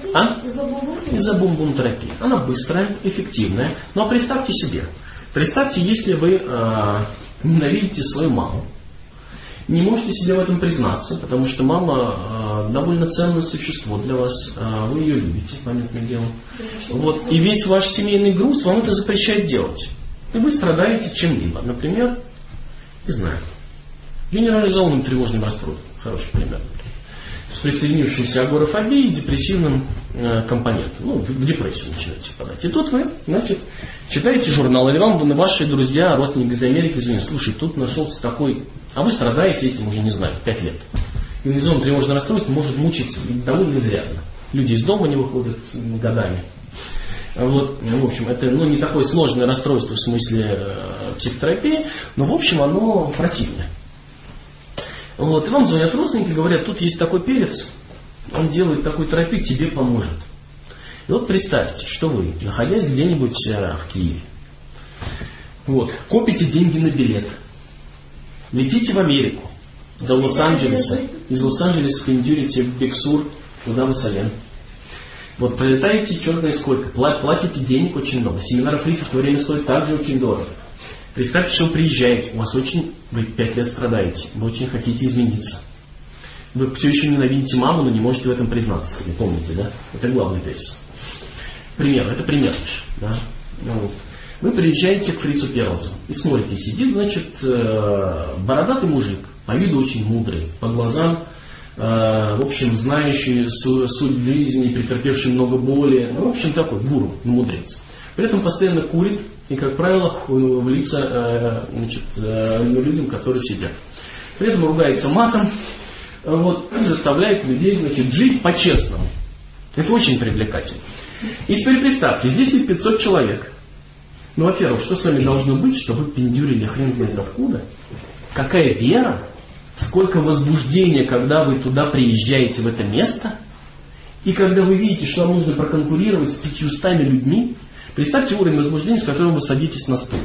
Из-за бум-бум терапии. Она быстрая, эффективная. Но представьте себе, если вы ненавидите свою маму, не можете себе в этом признаться, потому что мама довольно ценное существо для вас, вы ее любите, понятное дело. Вот, и весь ваш семейный груз вам это запрещает делать. И вы страдаете чем-либо. Например, не знаю, генерализованным тревожным расстройством. Хороший пример. С присоединившейся агорафобией и депрессивным компонентом. В депрессию начинаете впадать. И тут вы, значит, читаете журнал, или вам ваши друзья, родственники из Америки звонят: слушай, тут нашелся такой, а вы страдаете этим уже, не знаю, 5 лет. Генерализованное тревожное расстройство может мучить довольно изрядно. Люди из дома не выходят годами. Вот, в общем, это не такое сложное расстройство в смысле психотерапии, но в общем оно противное. Вот, и вам звонят родственники, говорят: тут есть такой перец, он делает такую терапию, тебе поможет. И вот представьте, что вы, находясь где-нибудь в Киеве, вот, копите деньги на билет, летите в Америку, до Лос-Анджелеса, из Лос-Анджелеса кондюрите в Биксур, туда в Сален. Вот, прилетаете черт знает сколько, платите денег очень много. Семинары Фрица в то время стоят также очень дорого. Представьте, что вы приезжаете, вы 5 лет страдаете, вы очень хотите измениться. Вы все еще ненавидите маму, но не можете в этом признаться. Вы помните, да? Это главный тезис. Это пример. Да? Вы приезжаете к Фрицу Перлзу и смотрите, сидит, значит, бородатый мужик, по виду очень мудрый, по глазам, в общем, знающий суть жизни, претерпевший много боли, в общем, такой гуру, мудрец. При этом постоянно курит и, как правило, в лица людям, которые сидят. При этом ругается матом, и заставляет людей, значит, жить по-честному. Это очень привлекательно. И теперь представьте, здесь есть 500 человек. Во-первых, что с вами должно быть, чтобы вы пиндюрили хрен знает откуда? Какая вера? Сколько возбуждения, когда вы туда приезжаете, в это место? И когда вы видите, что вам нужно проконкурировать с 500 людьми, представьте уровень возбуждения, с которым вы садитесь на стул.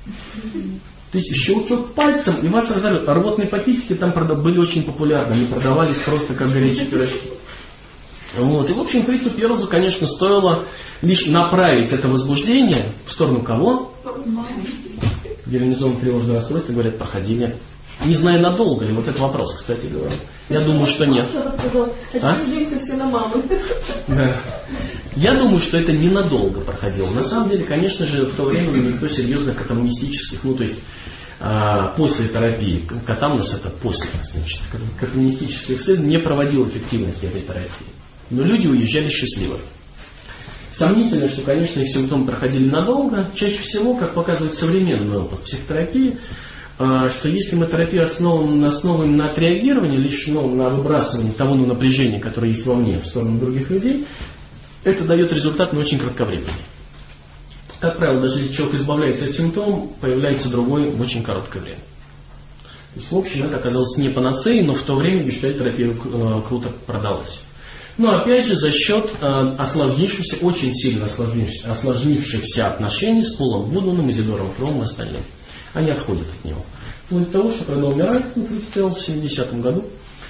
То есть щелчок пальцем, и вас разорвет. Рвотные пакетики там были очень популярны. Они продавались просто как горячие пирожки. Вот. И, в общем, Фрицу Перлзу, конечно, стоило лишь направить это возбуждение в сторону кого? Германизованное тревожное расстройство, говорят, проходили. Не знаю, надолго ли, вот это вопрос, кстати говоря. Я думаю, что нет. Все на маму. Да. Я думаю, что это ненадолго проходило. На самом деле, конечно же, в то время никто серьезных катамнистических, ну то есть после терапии, катамнос это после, значит, катамнистических исследований не проводил эффективности этой терапии. Но люди уезжали счастливы. Сомнительно, что, конечно, их симптомы проходили надолго. Чаще всего, как показывает современный опыт психотерапии, что если мы терапию основываем на отреагировании, лишь на выбрасывании того напряжения, которое есть вовне, в сторону других людей, это дает результат, но очень кратковременный. Как правило, даже если человек избавляется от симптомов, появляется другой в очень короткое время. То есть, в общем, это оказалось не панацеей, но в то время гештальт-терапия круто продалась. Но опять же за счет осложнившихся, очень сильно осложнившихся отношений с Полом Вудманом, Изидором Фромом и остальным. Они отходят от него. Вплоть до того, что когда умирает Фриц Перлз в 70-м году,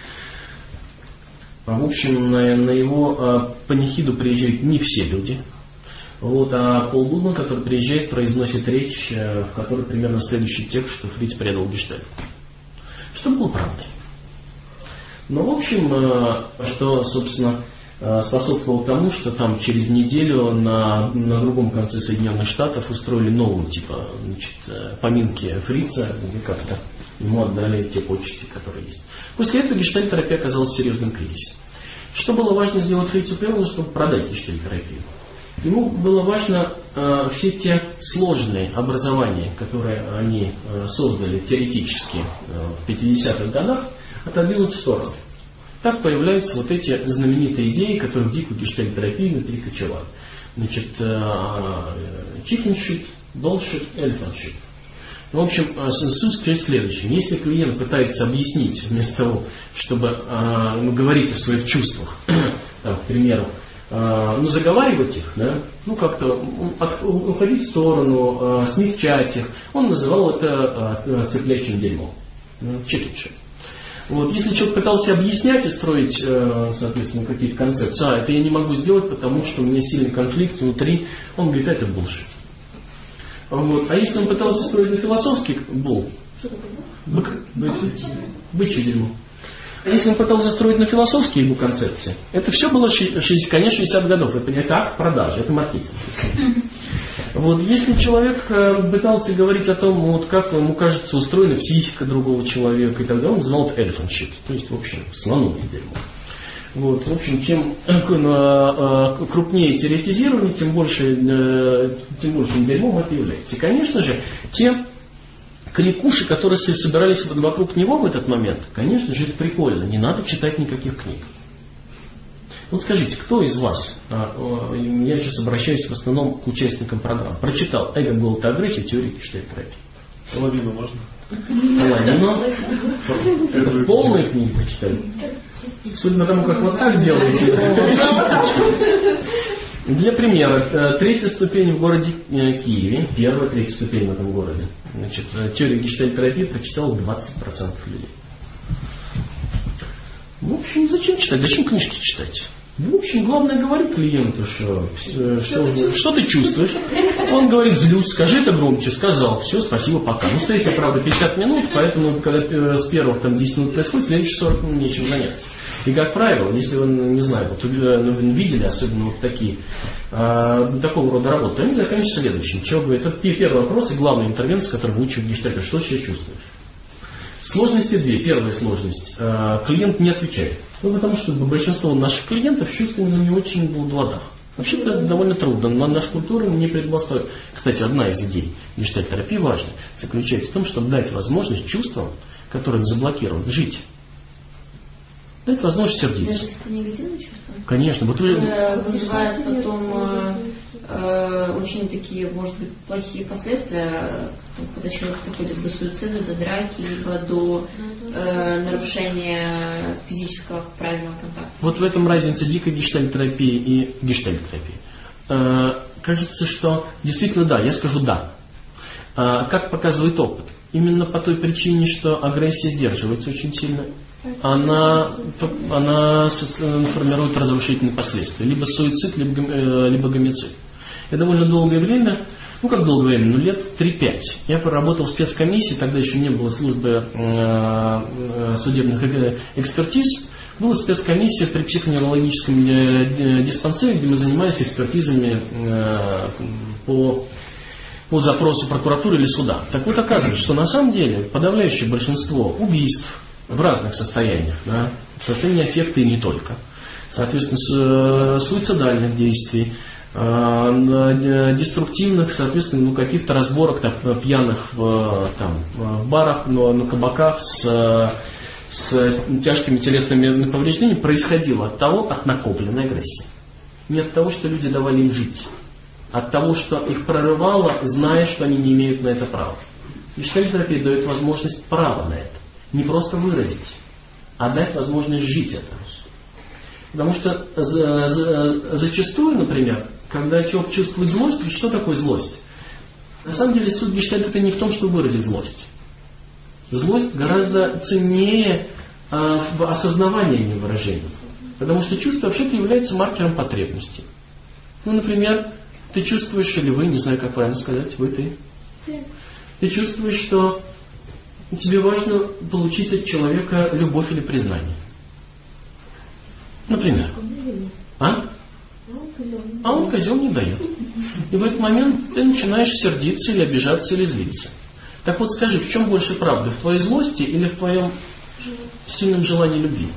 в общем, на его панихиду приезжают не все люди. Вот, а Пол Вудман, который приезжает, произносит речь, в которой примерно следующий текст, что Фриц предал гештальт. Что было правдой. Но, в общем, что, собственно, способствовало тому, что там через неделю на другом конце Соединенных Штатов устроили новую, поминки Фрица, где как-то ему отдали те почести, которые есть. После этого гештальт-терапия оказалась в серьезном кризисе. Что было важно сделать Фрицу Перлзу, чтобы продать гештальт-терапию? Ему было важно все те сложные образования, которые они создали теоретически в 50-х годах, отодвинуть в сторону. Так появляются вот эти знаменитые идеи, которые в дикую гештальт-терапию перекочевали. Значит, чикеншит, bullshit, elephant-shit. В общем, суть в следующем. Если клиент пытается объяснить, вместо того, чтобы говорить о своих чувствах, там, к примеру, заговаривать их, да, как-то уходить в сторону, смягчать их, он называл это цыплячьим дерьмом. Chicken shit. Вот, если человек пытался объяснять и строить, соответственно, какие-то концепции, это я не могу сделать, потому что у меня сильный конфликт внутри, он говорит, это bullshit. Вот. А если он пытался строить на философский бычье дерьмо. А если он пытался строить на философские его концепции, это все было конец 60-х годов. Это акт продажи, это маркетинг. Вот, если человек пытался говорить о том, как ему кажется устроена психика другого человека и так далее, он называл это elephant shit. То есть, в общем, слоновье дерьмо. Вот, в общем, чем крупнее теоретизирование, тем больше дерьмом это является. И, конечно же, те кликуши, которые собирались вокруг него в этот момент, конечно же, это прикольно. Не надо читать никаких книг. Вот скажите, кто из вас, я сейчас обращаюсь в основном к участникам программ, прочитал «Эго, голод и агрессия. Теория гештальт-терапии»? Половину можно? Половину? Это полные книги прочитали? Судя по тому, как вот так делаете. Для примера, третья ступень в городе Киеве, первая, третья ступень в этом городе. Значит, теорию гештальт-терапии прочитало 20% людей. В общем, зачем читать? Зачем книжки читать? В общем, главное говорить клиенту, что ты чувствуешь. Он говорит, злюсь, скажи это громче, сказал, все, спасибо, пока. Сессия, правда, 50 минут, поэтому, когда с первых 10 минут происходит, следующие 40 минут нечем заняться. И, как правило, если вы, не знаю, видели, особенно такие, такого рода работы, то они заканчиваются следующим. Человек говорит, это первый вопрос и главная интервенция, которую выучивает гештальт. Что сейчас чувствуешь? Сложности две. Первая сложность. Клиент не отвечает. Потому что большинство наших клиентов чувственно не очень в ладах. Вообще-то это довольно трудно. Но наша культура не предоставляет. Кстати, одна из идей гештальт-терапии важная заключается в том, чтобы дать возможность чувствам, которые заблокированы, жить. Дать возможность сердиться. Даже если это негативные чувства? Конечно. Вот вы... Вызывает потом очень такие, может быть, плохие последствия, когда человек доходит до суицида, до драки, либо до нарушения физического правильного контакта. Вот в этом разница дикой гештальт-терапии и гештальт-терапии. Кажется, что действительно да, я скажу да. Как показывает опыт? Именно по той причине, что агрессия сдерживается очень сильно. она формирует разрушительные последствия. Либо суицид, либо гомицид. Я довольно долгое время, как долгое время, лет 3-5, я проработал в спецкомиссии, тогда еще не было службы судебных экспертиз. Была спецкомиссия при психоневрологическом диспансере, где мы занимались экспертизами по запросу прокуратуры или суда. Так вот, оказывается, что на самом деле подавляющее большинство убийств в разных состояниях, да, состояние аффекта и не только, соответственно, суицидальных действий, деструктивных, соответственно, каких-то разборок пьяных в барах, на кабаках с тяжкими телесными повреждениями происходило от накопленной агрессии. Не от того, что люди давали им жить, а от того, что их прорывало, зная, что они не имеют на это права. Гештальт-терапия дает возможность права на это. Не просто выразить, а дать возможность жить этому. Потому что зачастую, например, когда человек чувствует злость, ведь что такое злость? На самом деле суть гештальта не в том, чтобы выразить злость. Злость гораздо ценнее в осознавании, а не выражении. Потому что чувство вообще-то является маркером потребности. Например, ты чувствуешь, или вы, не знаю, как правильно сказать, ты чувствуешь, что тебе важно получить от человека любовь или признание. Например. А он козел не дает. И в этот момент ты начинаешь сердиться или обижаться или злиться. Так вот скажи, в чем больше правды? В твоей злости или в твоем сильном желании любви?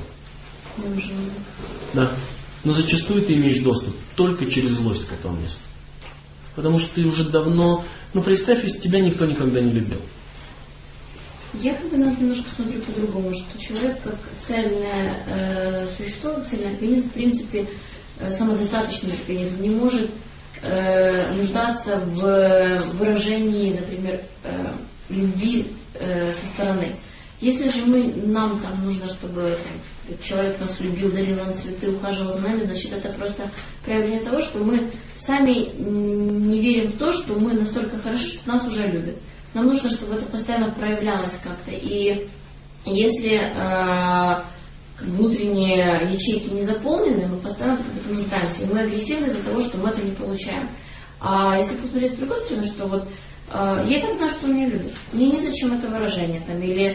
Да. Но зачастую ты имеешь доступ только через злость к этому месту. Потому что ты уже давно... представь, если тебя никто никогда не любил. Я немножко смотрю по-другому, что человек как цельное существо, цельный организм, в принципе, самодостаточный организм, не может нуждаться в выражении, например, любви со стороны. Если же нам нужно, чтобы человек нас любил, дарил нам цветы, ухаживал за нами, значит это просто проявление того, что мы сами не верим в то, что мы настолько хороши, что нас уже любят. Нам нужно, чтобы это постоянно проявлялось как-то. И если внутренние ячейки не заполнены, мы постоянно как-то нуждаемся. И мы агрессивны из-за того, что мы это не получаем. А если посмотреть с другой стороны, что я и так знаю, что он меня любит. Мне незачем это выражение. Или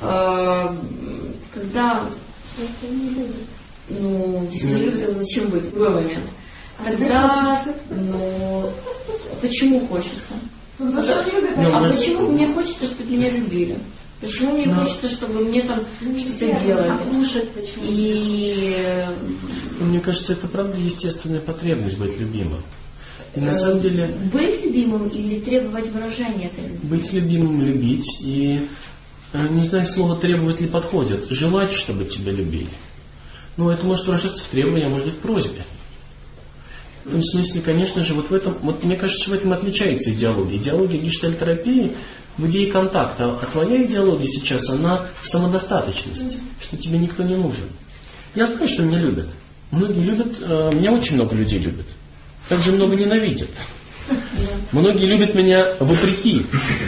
когда если не любит, то зачем быть? Другой момент. Тогда, почему хочется? Почему мне хочется, чтобы меня любили? Почему мне хочется, чтобы мне что-то делали? Мне кажется, это правда естественная потребность быть любимым. И на самом деле... Быть любимым или требовать выражения этой любви? Быть любимым, любить. И не знаю, слово требовать ли подходит. Желать, чтобы тебя любили. Это может выражаться в требовании, а может быть в просьбе. В этом смысле, конечно же, мне кажется, в этом отличается идеология. Идеология гештальт-терапии в идее контакта. А твоя идеология сейчас, она в самодостаточности. Что тебе никто не нужен. Я знаю, что меня любят. Многие любят, меня очень много людей любят. Также много ненавидят. Многие любят меня вопреки.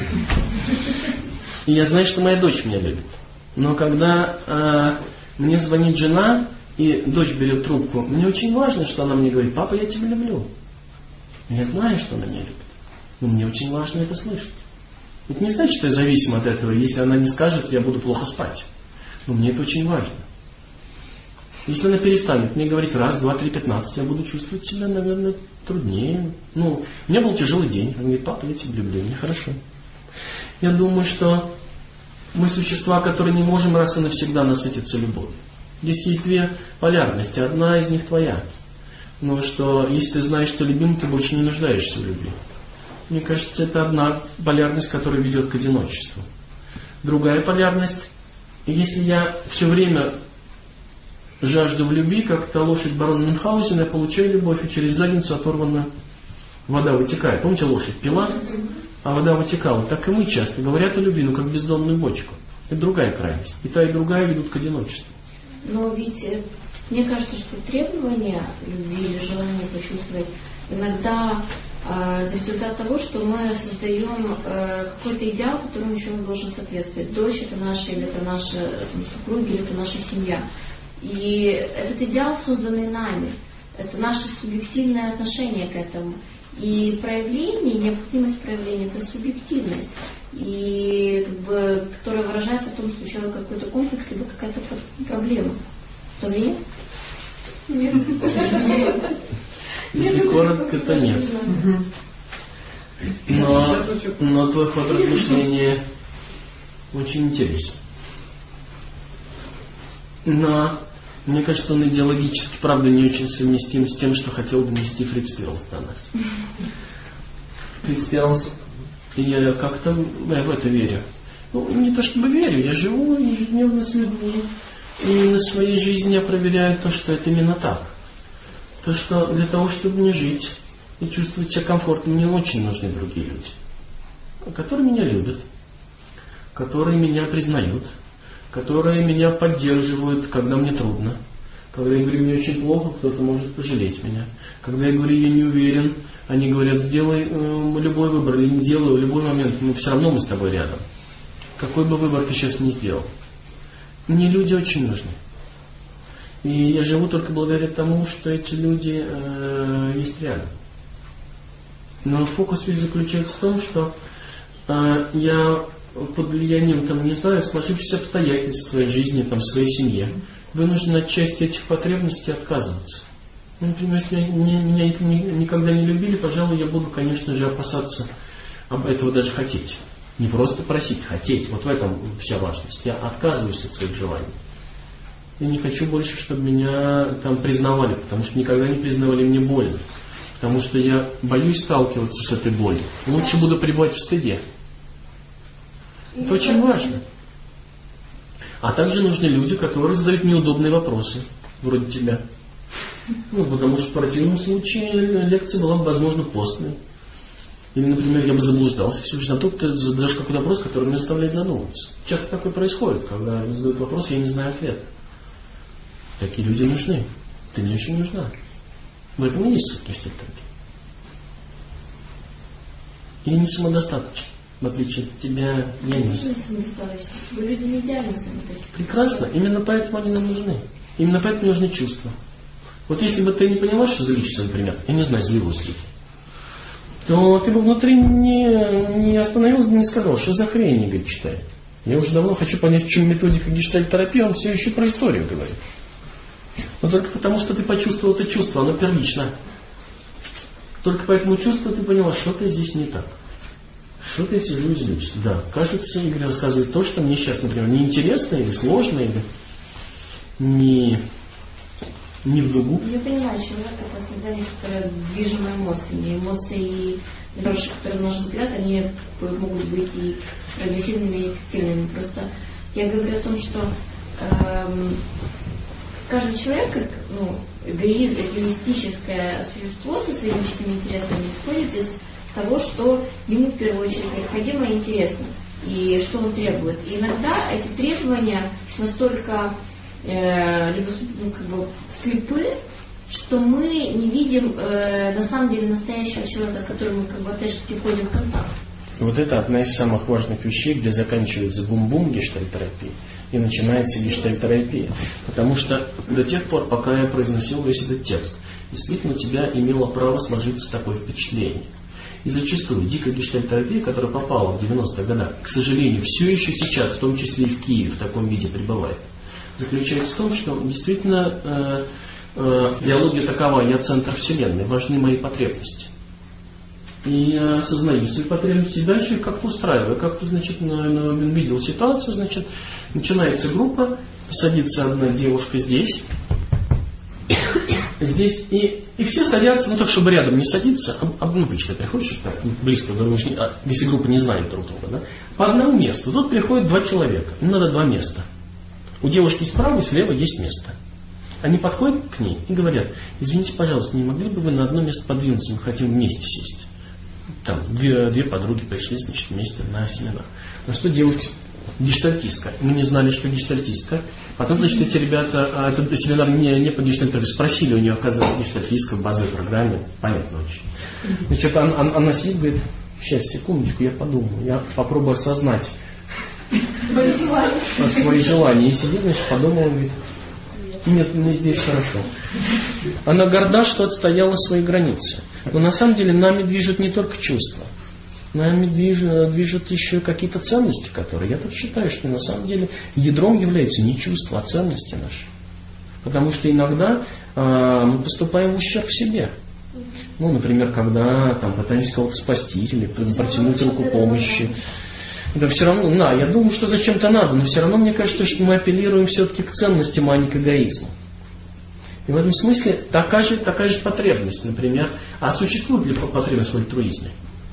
И я знаю, что моя дочь меня любит. Но когда мне звонит жена, и дочь берет трубку, мне очень важно, что она мне говорит: папа, я тебя люблю. Я знаю, что она меня любит. Но мне очень важно это слышать. Это не значит, что я зависим от этого. Если она не скажет, я буду плохо спать. Но мне это очень важно. Если она перестанет мне говорить раз, два, три, 15, я буду чувствовать себя, наверное, труднее. У меня был тяжелый день. Она говорит: папа, я тебя люблю, мне хорошо. Я думаю, что мы существа, которые не можем раз и навсегда насытиться любовью. Здесь есть две полярности. Одна из них твоя. Но что если ты знаешь, что любим, ты больше не нуждаешься в любви. Мне кажется, это одна полярность, которая ведет к одиночеству. Другая полярность: если я все время жажду в любви, как та лошадь барона Мюнхгаузена, я получаю любовь, и через задницу оторвана вода вытекает. Помните, лошадь пила, а вода вытекала. Так и мы часто говорят о любви, как бездонную бочку. Это другая крайность. И та, и другая ведут к одиночеству. Но ведь мне кажется, что требования любви или желание почувствовать иногда результат того, что мы создаем какой-то идеал, которому человек должен соответствовать. Дочь это наша, или это наши супруги, или это наша семья. И этот идеал, созданный нами, это наше субъективное отношение к этому. И проявление, необходимость проявления, это субъективность, и которая выражается в том, что у человека какой-то комплекс, либо какая-то проблема. Разве нет? Нет. Если коротко, то нет. Но твой ход размышления очень интересен. Но мне кажется, он идеологически, правда, не очень совместим с тем, что хотел донести Фриц Перлс до нас. Фриц Перлс, я как-то в это верю. Ну, не то чтобы верю, я живу ежедневно следую. И на своей жизни я проверяю то, что это именно так. То, что для того, чтобы мне жить и чувствовать себя комфортно, мне очень нужны другие люди, которые меня любят, которые меня признают, которые меня поддерживают, когда мне трудно. Когда я говорю, мне очень плохо, кто-то может пожалеть меня. Когда я говорю, я не уверен, они говорят, сделай любой выбор или не делай, в любой момент, но все равно мы с тобой рядом. Какой бы выбор ты сейчас ни сделал. Мне люди очень нужны. И я живу только благодаря тому, что эти люди есть рядом. Но фокус весь заключается в том, что я под влиянием, не знаю, сложившихся обстоятельств в своей жизни, в своей семье, вынужден от части этих потребностей отказываться. Например, если меня никогда не любили, пожалуй, я буду, конечно же, опасаться этого даже хотеть. Не просто просить, хотеть. Вот в этом вся важность. Я отказываюсь от своих желаний. Я не хочу больше, чтобы меня признавали, потому что никогда не признавали, мне больно. Потому что я боюсь сталкиваться с этой болью. Лучше буду пребывать в стыде. Это очень важно. А также нужны люди, которые задают неудобные вопросы, вроде тебя. Потому что в противном случае лекция была бы, возможно, постной. Или, например, я бы заблуждался всю жизнь, а тут ты задаешь какой-то вопрос, который меня заставляет задуматься. Часто такое происходит, когда задают вопрос, я не знаю ответа. Такие люди нужны. Ты мне очень нужна. В этом и есть суть гештальтерапии. И не самодостаточно. В отличие от тебя, я не нужна. Вы люди не идеальны сами. Прекрасно. Именно поэтому они нам нужны. Именно поэтому нужны чувства. Вот если бы ты не поняла, что за личность, например, я не знаю, злилась ли, то ты бы внутри не остановилась бы, не сказала, что за хрень, Игорь читает. Я уже давно хочу понять, в чем методика гештальтерапии, он все еще про историю говорит. Но только потому, что ты почувствовал это чувство, оно первично. Только по этому чувству ты поняла, что-то здесь не так. Что-то я сижу и злюсь. Да, кажется, Игорь рассказывает то, что мне сейчас, например, неинтересно или сложно, или не в дугу. Я понимаю, человек это всегда некоторые движимые эмоциями. Эмоции, которые, на наш взгляд, они могут быть и прогрессивными, и эффективными. Просто я говорю о том, что каждый человек, как эгоистическое существо со своими личными интересами, исходит из того, что ему в первую очередь необходимо и интересно, и что он требует. И иногда эти требования настолько слепы, что мы не видим на самом деле настоящего человека, с которым мы опять же приходим в контакт. Вот это одна из самых важных вещей, где заканчивается бум-бум гештальтерапии и начинается гештальтерапия. Потому что до тех пор, пока я произносил весь этот текст, действительно у тебя имело право сложиться такое впечатление. И зачастую дикая гештальтерапия, которая попала в 90-х годах, к сожалению, все еще сейчас, в том числе и в Киеве, в таком виде пребывает, заключается в том, что действительно идеология такова, я центр Вселенной, важны мои потребности. И я осознаю свои потребности, и дальше как-то устраиваю, как-то, видел ситуацию, начинается группа, садится одна девушка здесь, и все садятся, так, чтобы рядом не садиться, обычно приходишь, близко, если группа не знает друг друга, да, по одному месту. Тут приходят два человека, им надо два места. У девушки справа и слева есть место. Они подходят к ней и говорят, извините, пожалуйста, не могли бы вы на одно место подвинуться, мы хотим вместе сесть. Там две подруги пришли, вместе на семинар. На что девушки гештальтистка. Мы не знали, что гештальтистка. Потом, значит, эти ребята, это семинар не по гештальту, спросили у нее, оказывается, гештальтистка в базовой программе. Понятно очень. Значит, она сидит, говорит, сейчас, секундочку, я подумаю, я попробую осознать свои желания. И сидит, значит, подумала, говорит, нет, мне здесь хорошо. Она горда, что отстояла свои границы. Но на самом деле нами движут не только чувства. Нами движут еще какие-то ценности, которые, я так считаю, что на самом деле ядром являются не чувства, а ценности наши. Потому что иногда мы поступаем в ущерб себе. Ну, например, когда там, пытаемся кого-то спасти или протянуть руку помощи. Да все равно, я думаю, что зачем-то надо, но все равно мне кажется, что мы апеллируем все-таки к ценностям, а не к эгоизму. И в этом смысле такая же потребность, например, а существует ли потребность в альтруизме?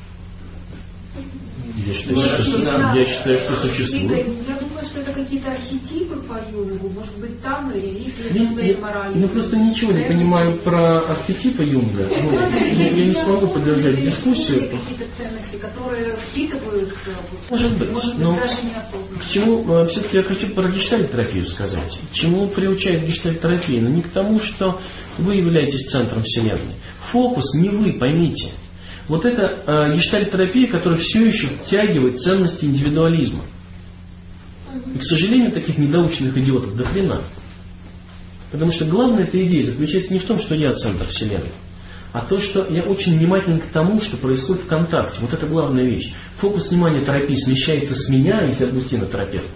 Я считаю, что существует. Я думаю, что это какие-то архетипы по Юнгу, может быть, там и религия, и мораль. Я просто ничего не понимаю про архетипы Юнга. Я не смогу поддержать дискуссию. Какие-то ценности, которые впитывают, может быть, но даже неосознанно. к чему, все-таки я хочу про гештальт-терапию сказать. К чему приучает гештальт-терапия? Но не к тому, что вы являетесь центром Вселенной. Фокус не вы, поймите. Вот это гештальт-терапия, которая все еще втягивает ценности индивидуализма. И, к сожалению, таких недоученных идиотов до хрена. Потому что главная эта идея заключается не в том, что я центр Вселенной, а то, что я очень внимателен к тому, что происходит в контакте. Вот это главная вещь. Фокус внимания терапии смещается с меня, если Августина терапевт.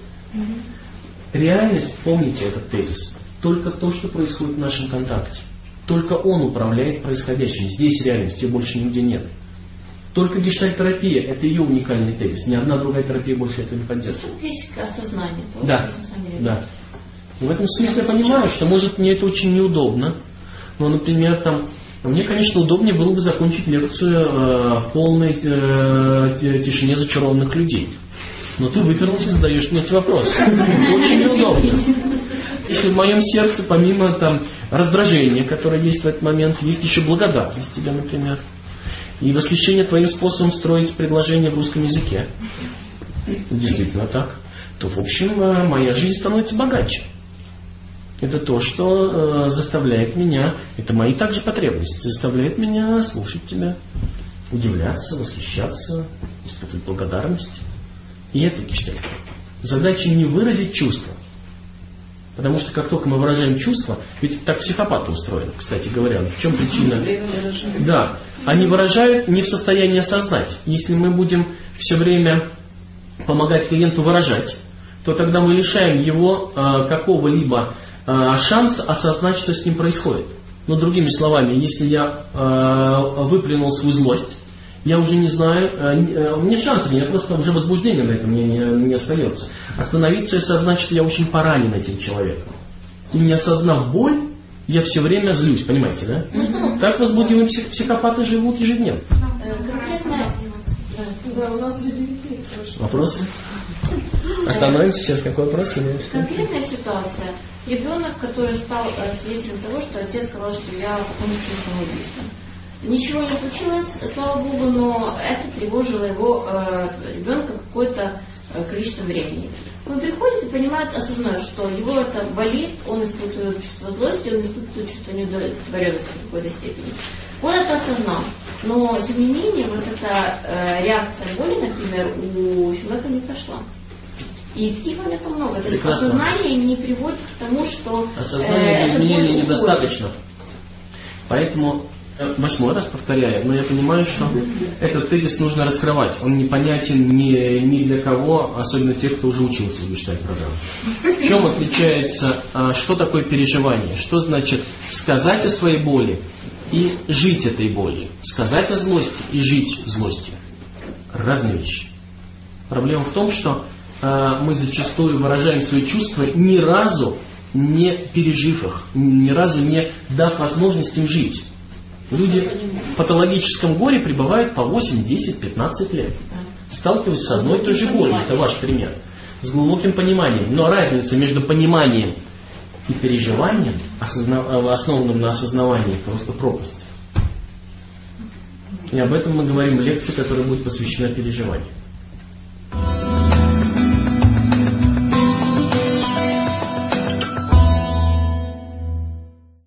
Реальность, помните этот тезис, только то, что происходит в нашем контакте. Только он управляет происходящим. Здесь реальность, ее больше нигде нет. Только гештальт-терапия – это ее уникальный тезис. Ни одна другая терапия больше этого не поддерживает. Физическое осознание. Да. И в этом смысле я понимаю, что может мне это очень неудобно. Но, например, мне, конечно, удобнее было бы закончить лекцию в полной тишине зачарованных людей. Но ты выперлся и задаешь мне эти вопросы. Это очень неудобно. Если в моем сердце, помимо раздражения, которое есть в этот момент, есть еще благодарность тебе, например. И восхищение твоим способом строить предложения в русском языке. Действительно так. То, в общем, моя жизнь становится богаче. Это то, что заставляет меня, это мои также потребности, заставляет меня слушать тебя, удивляться, восхищаться, испытывать благодарность. И это гештальт. Задача не выразить чувства. Потому что как только мы выражаем чувства, ведь так психопаты устроены, кстати говоря. В чем причина? Да, они выражают не в состоянии осознать. Если мы будем все время помогать клиенту выражать, то тогда мы лишаем его какого-либо шанса осознать, что с ним происходит. Но другими словами, если я выплюнул свою злость, я уже не знаю, у меня шансов нет, просто уже возбуждение на этом не остается. Остановиться и осознать, что я очень поранен этим человеком. И не осознав боль, я все время злюсь, понимаете, да? Так возбудимые психопаты живут ежедневно. Вопросы? Остановимся сейчас. Какой вопрос? Конкретная ситуация. Ребенок, который стал свидетелем того, что отец сказал, что я покончу самоубийством. Ничего не случилось, слава Богу, но это тревожило его ребенка какое-то количество времени. Он приходит и понимает, осознает, что его это болит, он испытывает чувство злости, он испытывает чувство неудовлетворенности в какой-то степени. Он это осознал. Но, тем не менее, вот эта реакция боли, например, у человека не прошла. И таких моментов много. То есть осознание не приводит к тому, что осознание изменения недостаточно. Поэтому 8 раз повторяю, но я понимаю, что этот тезис нужно раскрывать. Он непонятен ни для кого, особенно тех, кто уже учился в гештальт-программе. В чем отличается, что такое переживание? Что значит сказать о своей боли и жить этой болью? Сказать о злости и жить злостью. Разные вещи. Проблема в том, что мы зачастую выражаем свои чувства, ни разу не пережив их, ни разу не дав возможность им жить. Люди в патологическом горе пребывают по 8, 10, 15 лет. Сталкиваются с одной и той же болью. Это ваш пример. С глубоким пониманием. Но разница между пониманием и переживанием, основанным на осознавании, просто пропасть. И об этом мы говорим в лекции, которая будет посвящена переживанию.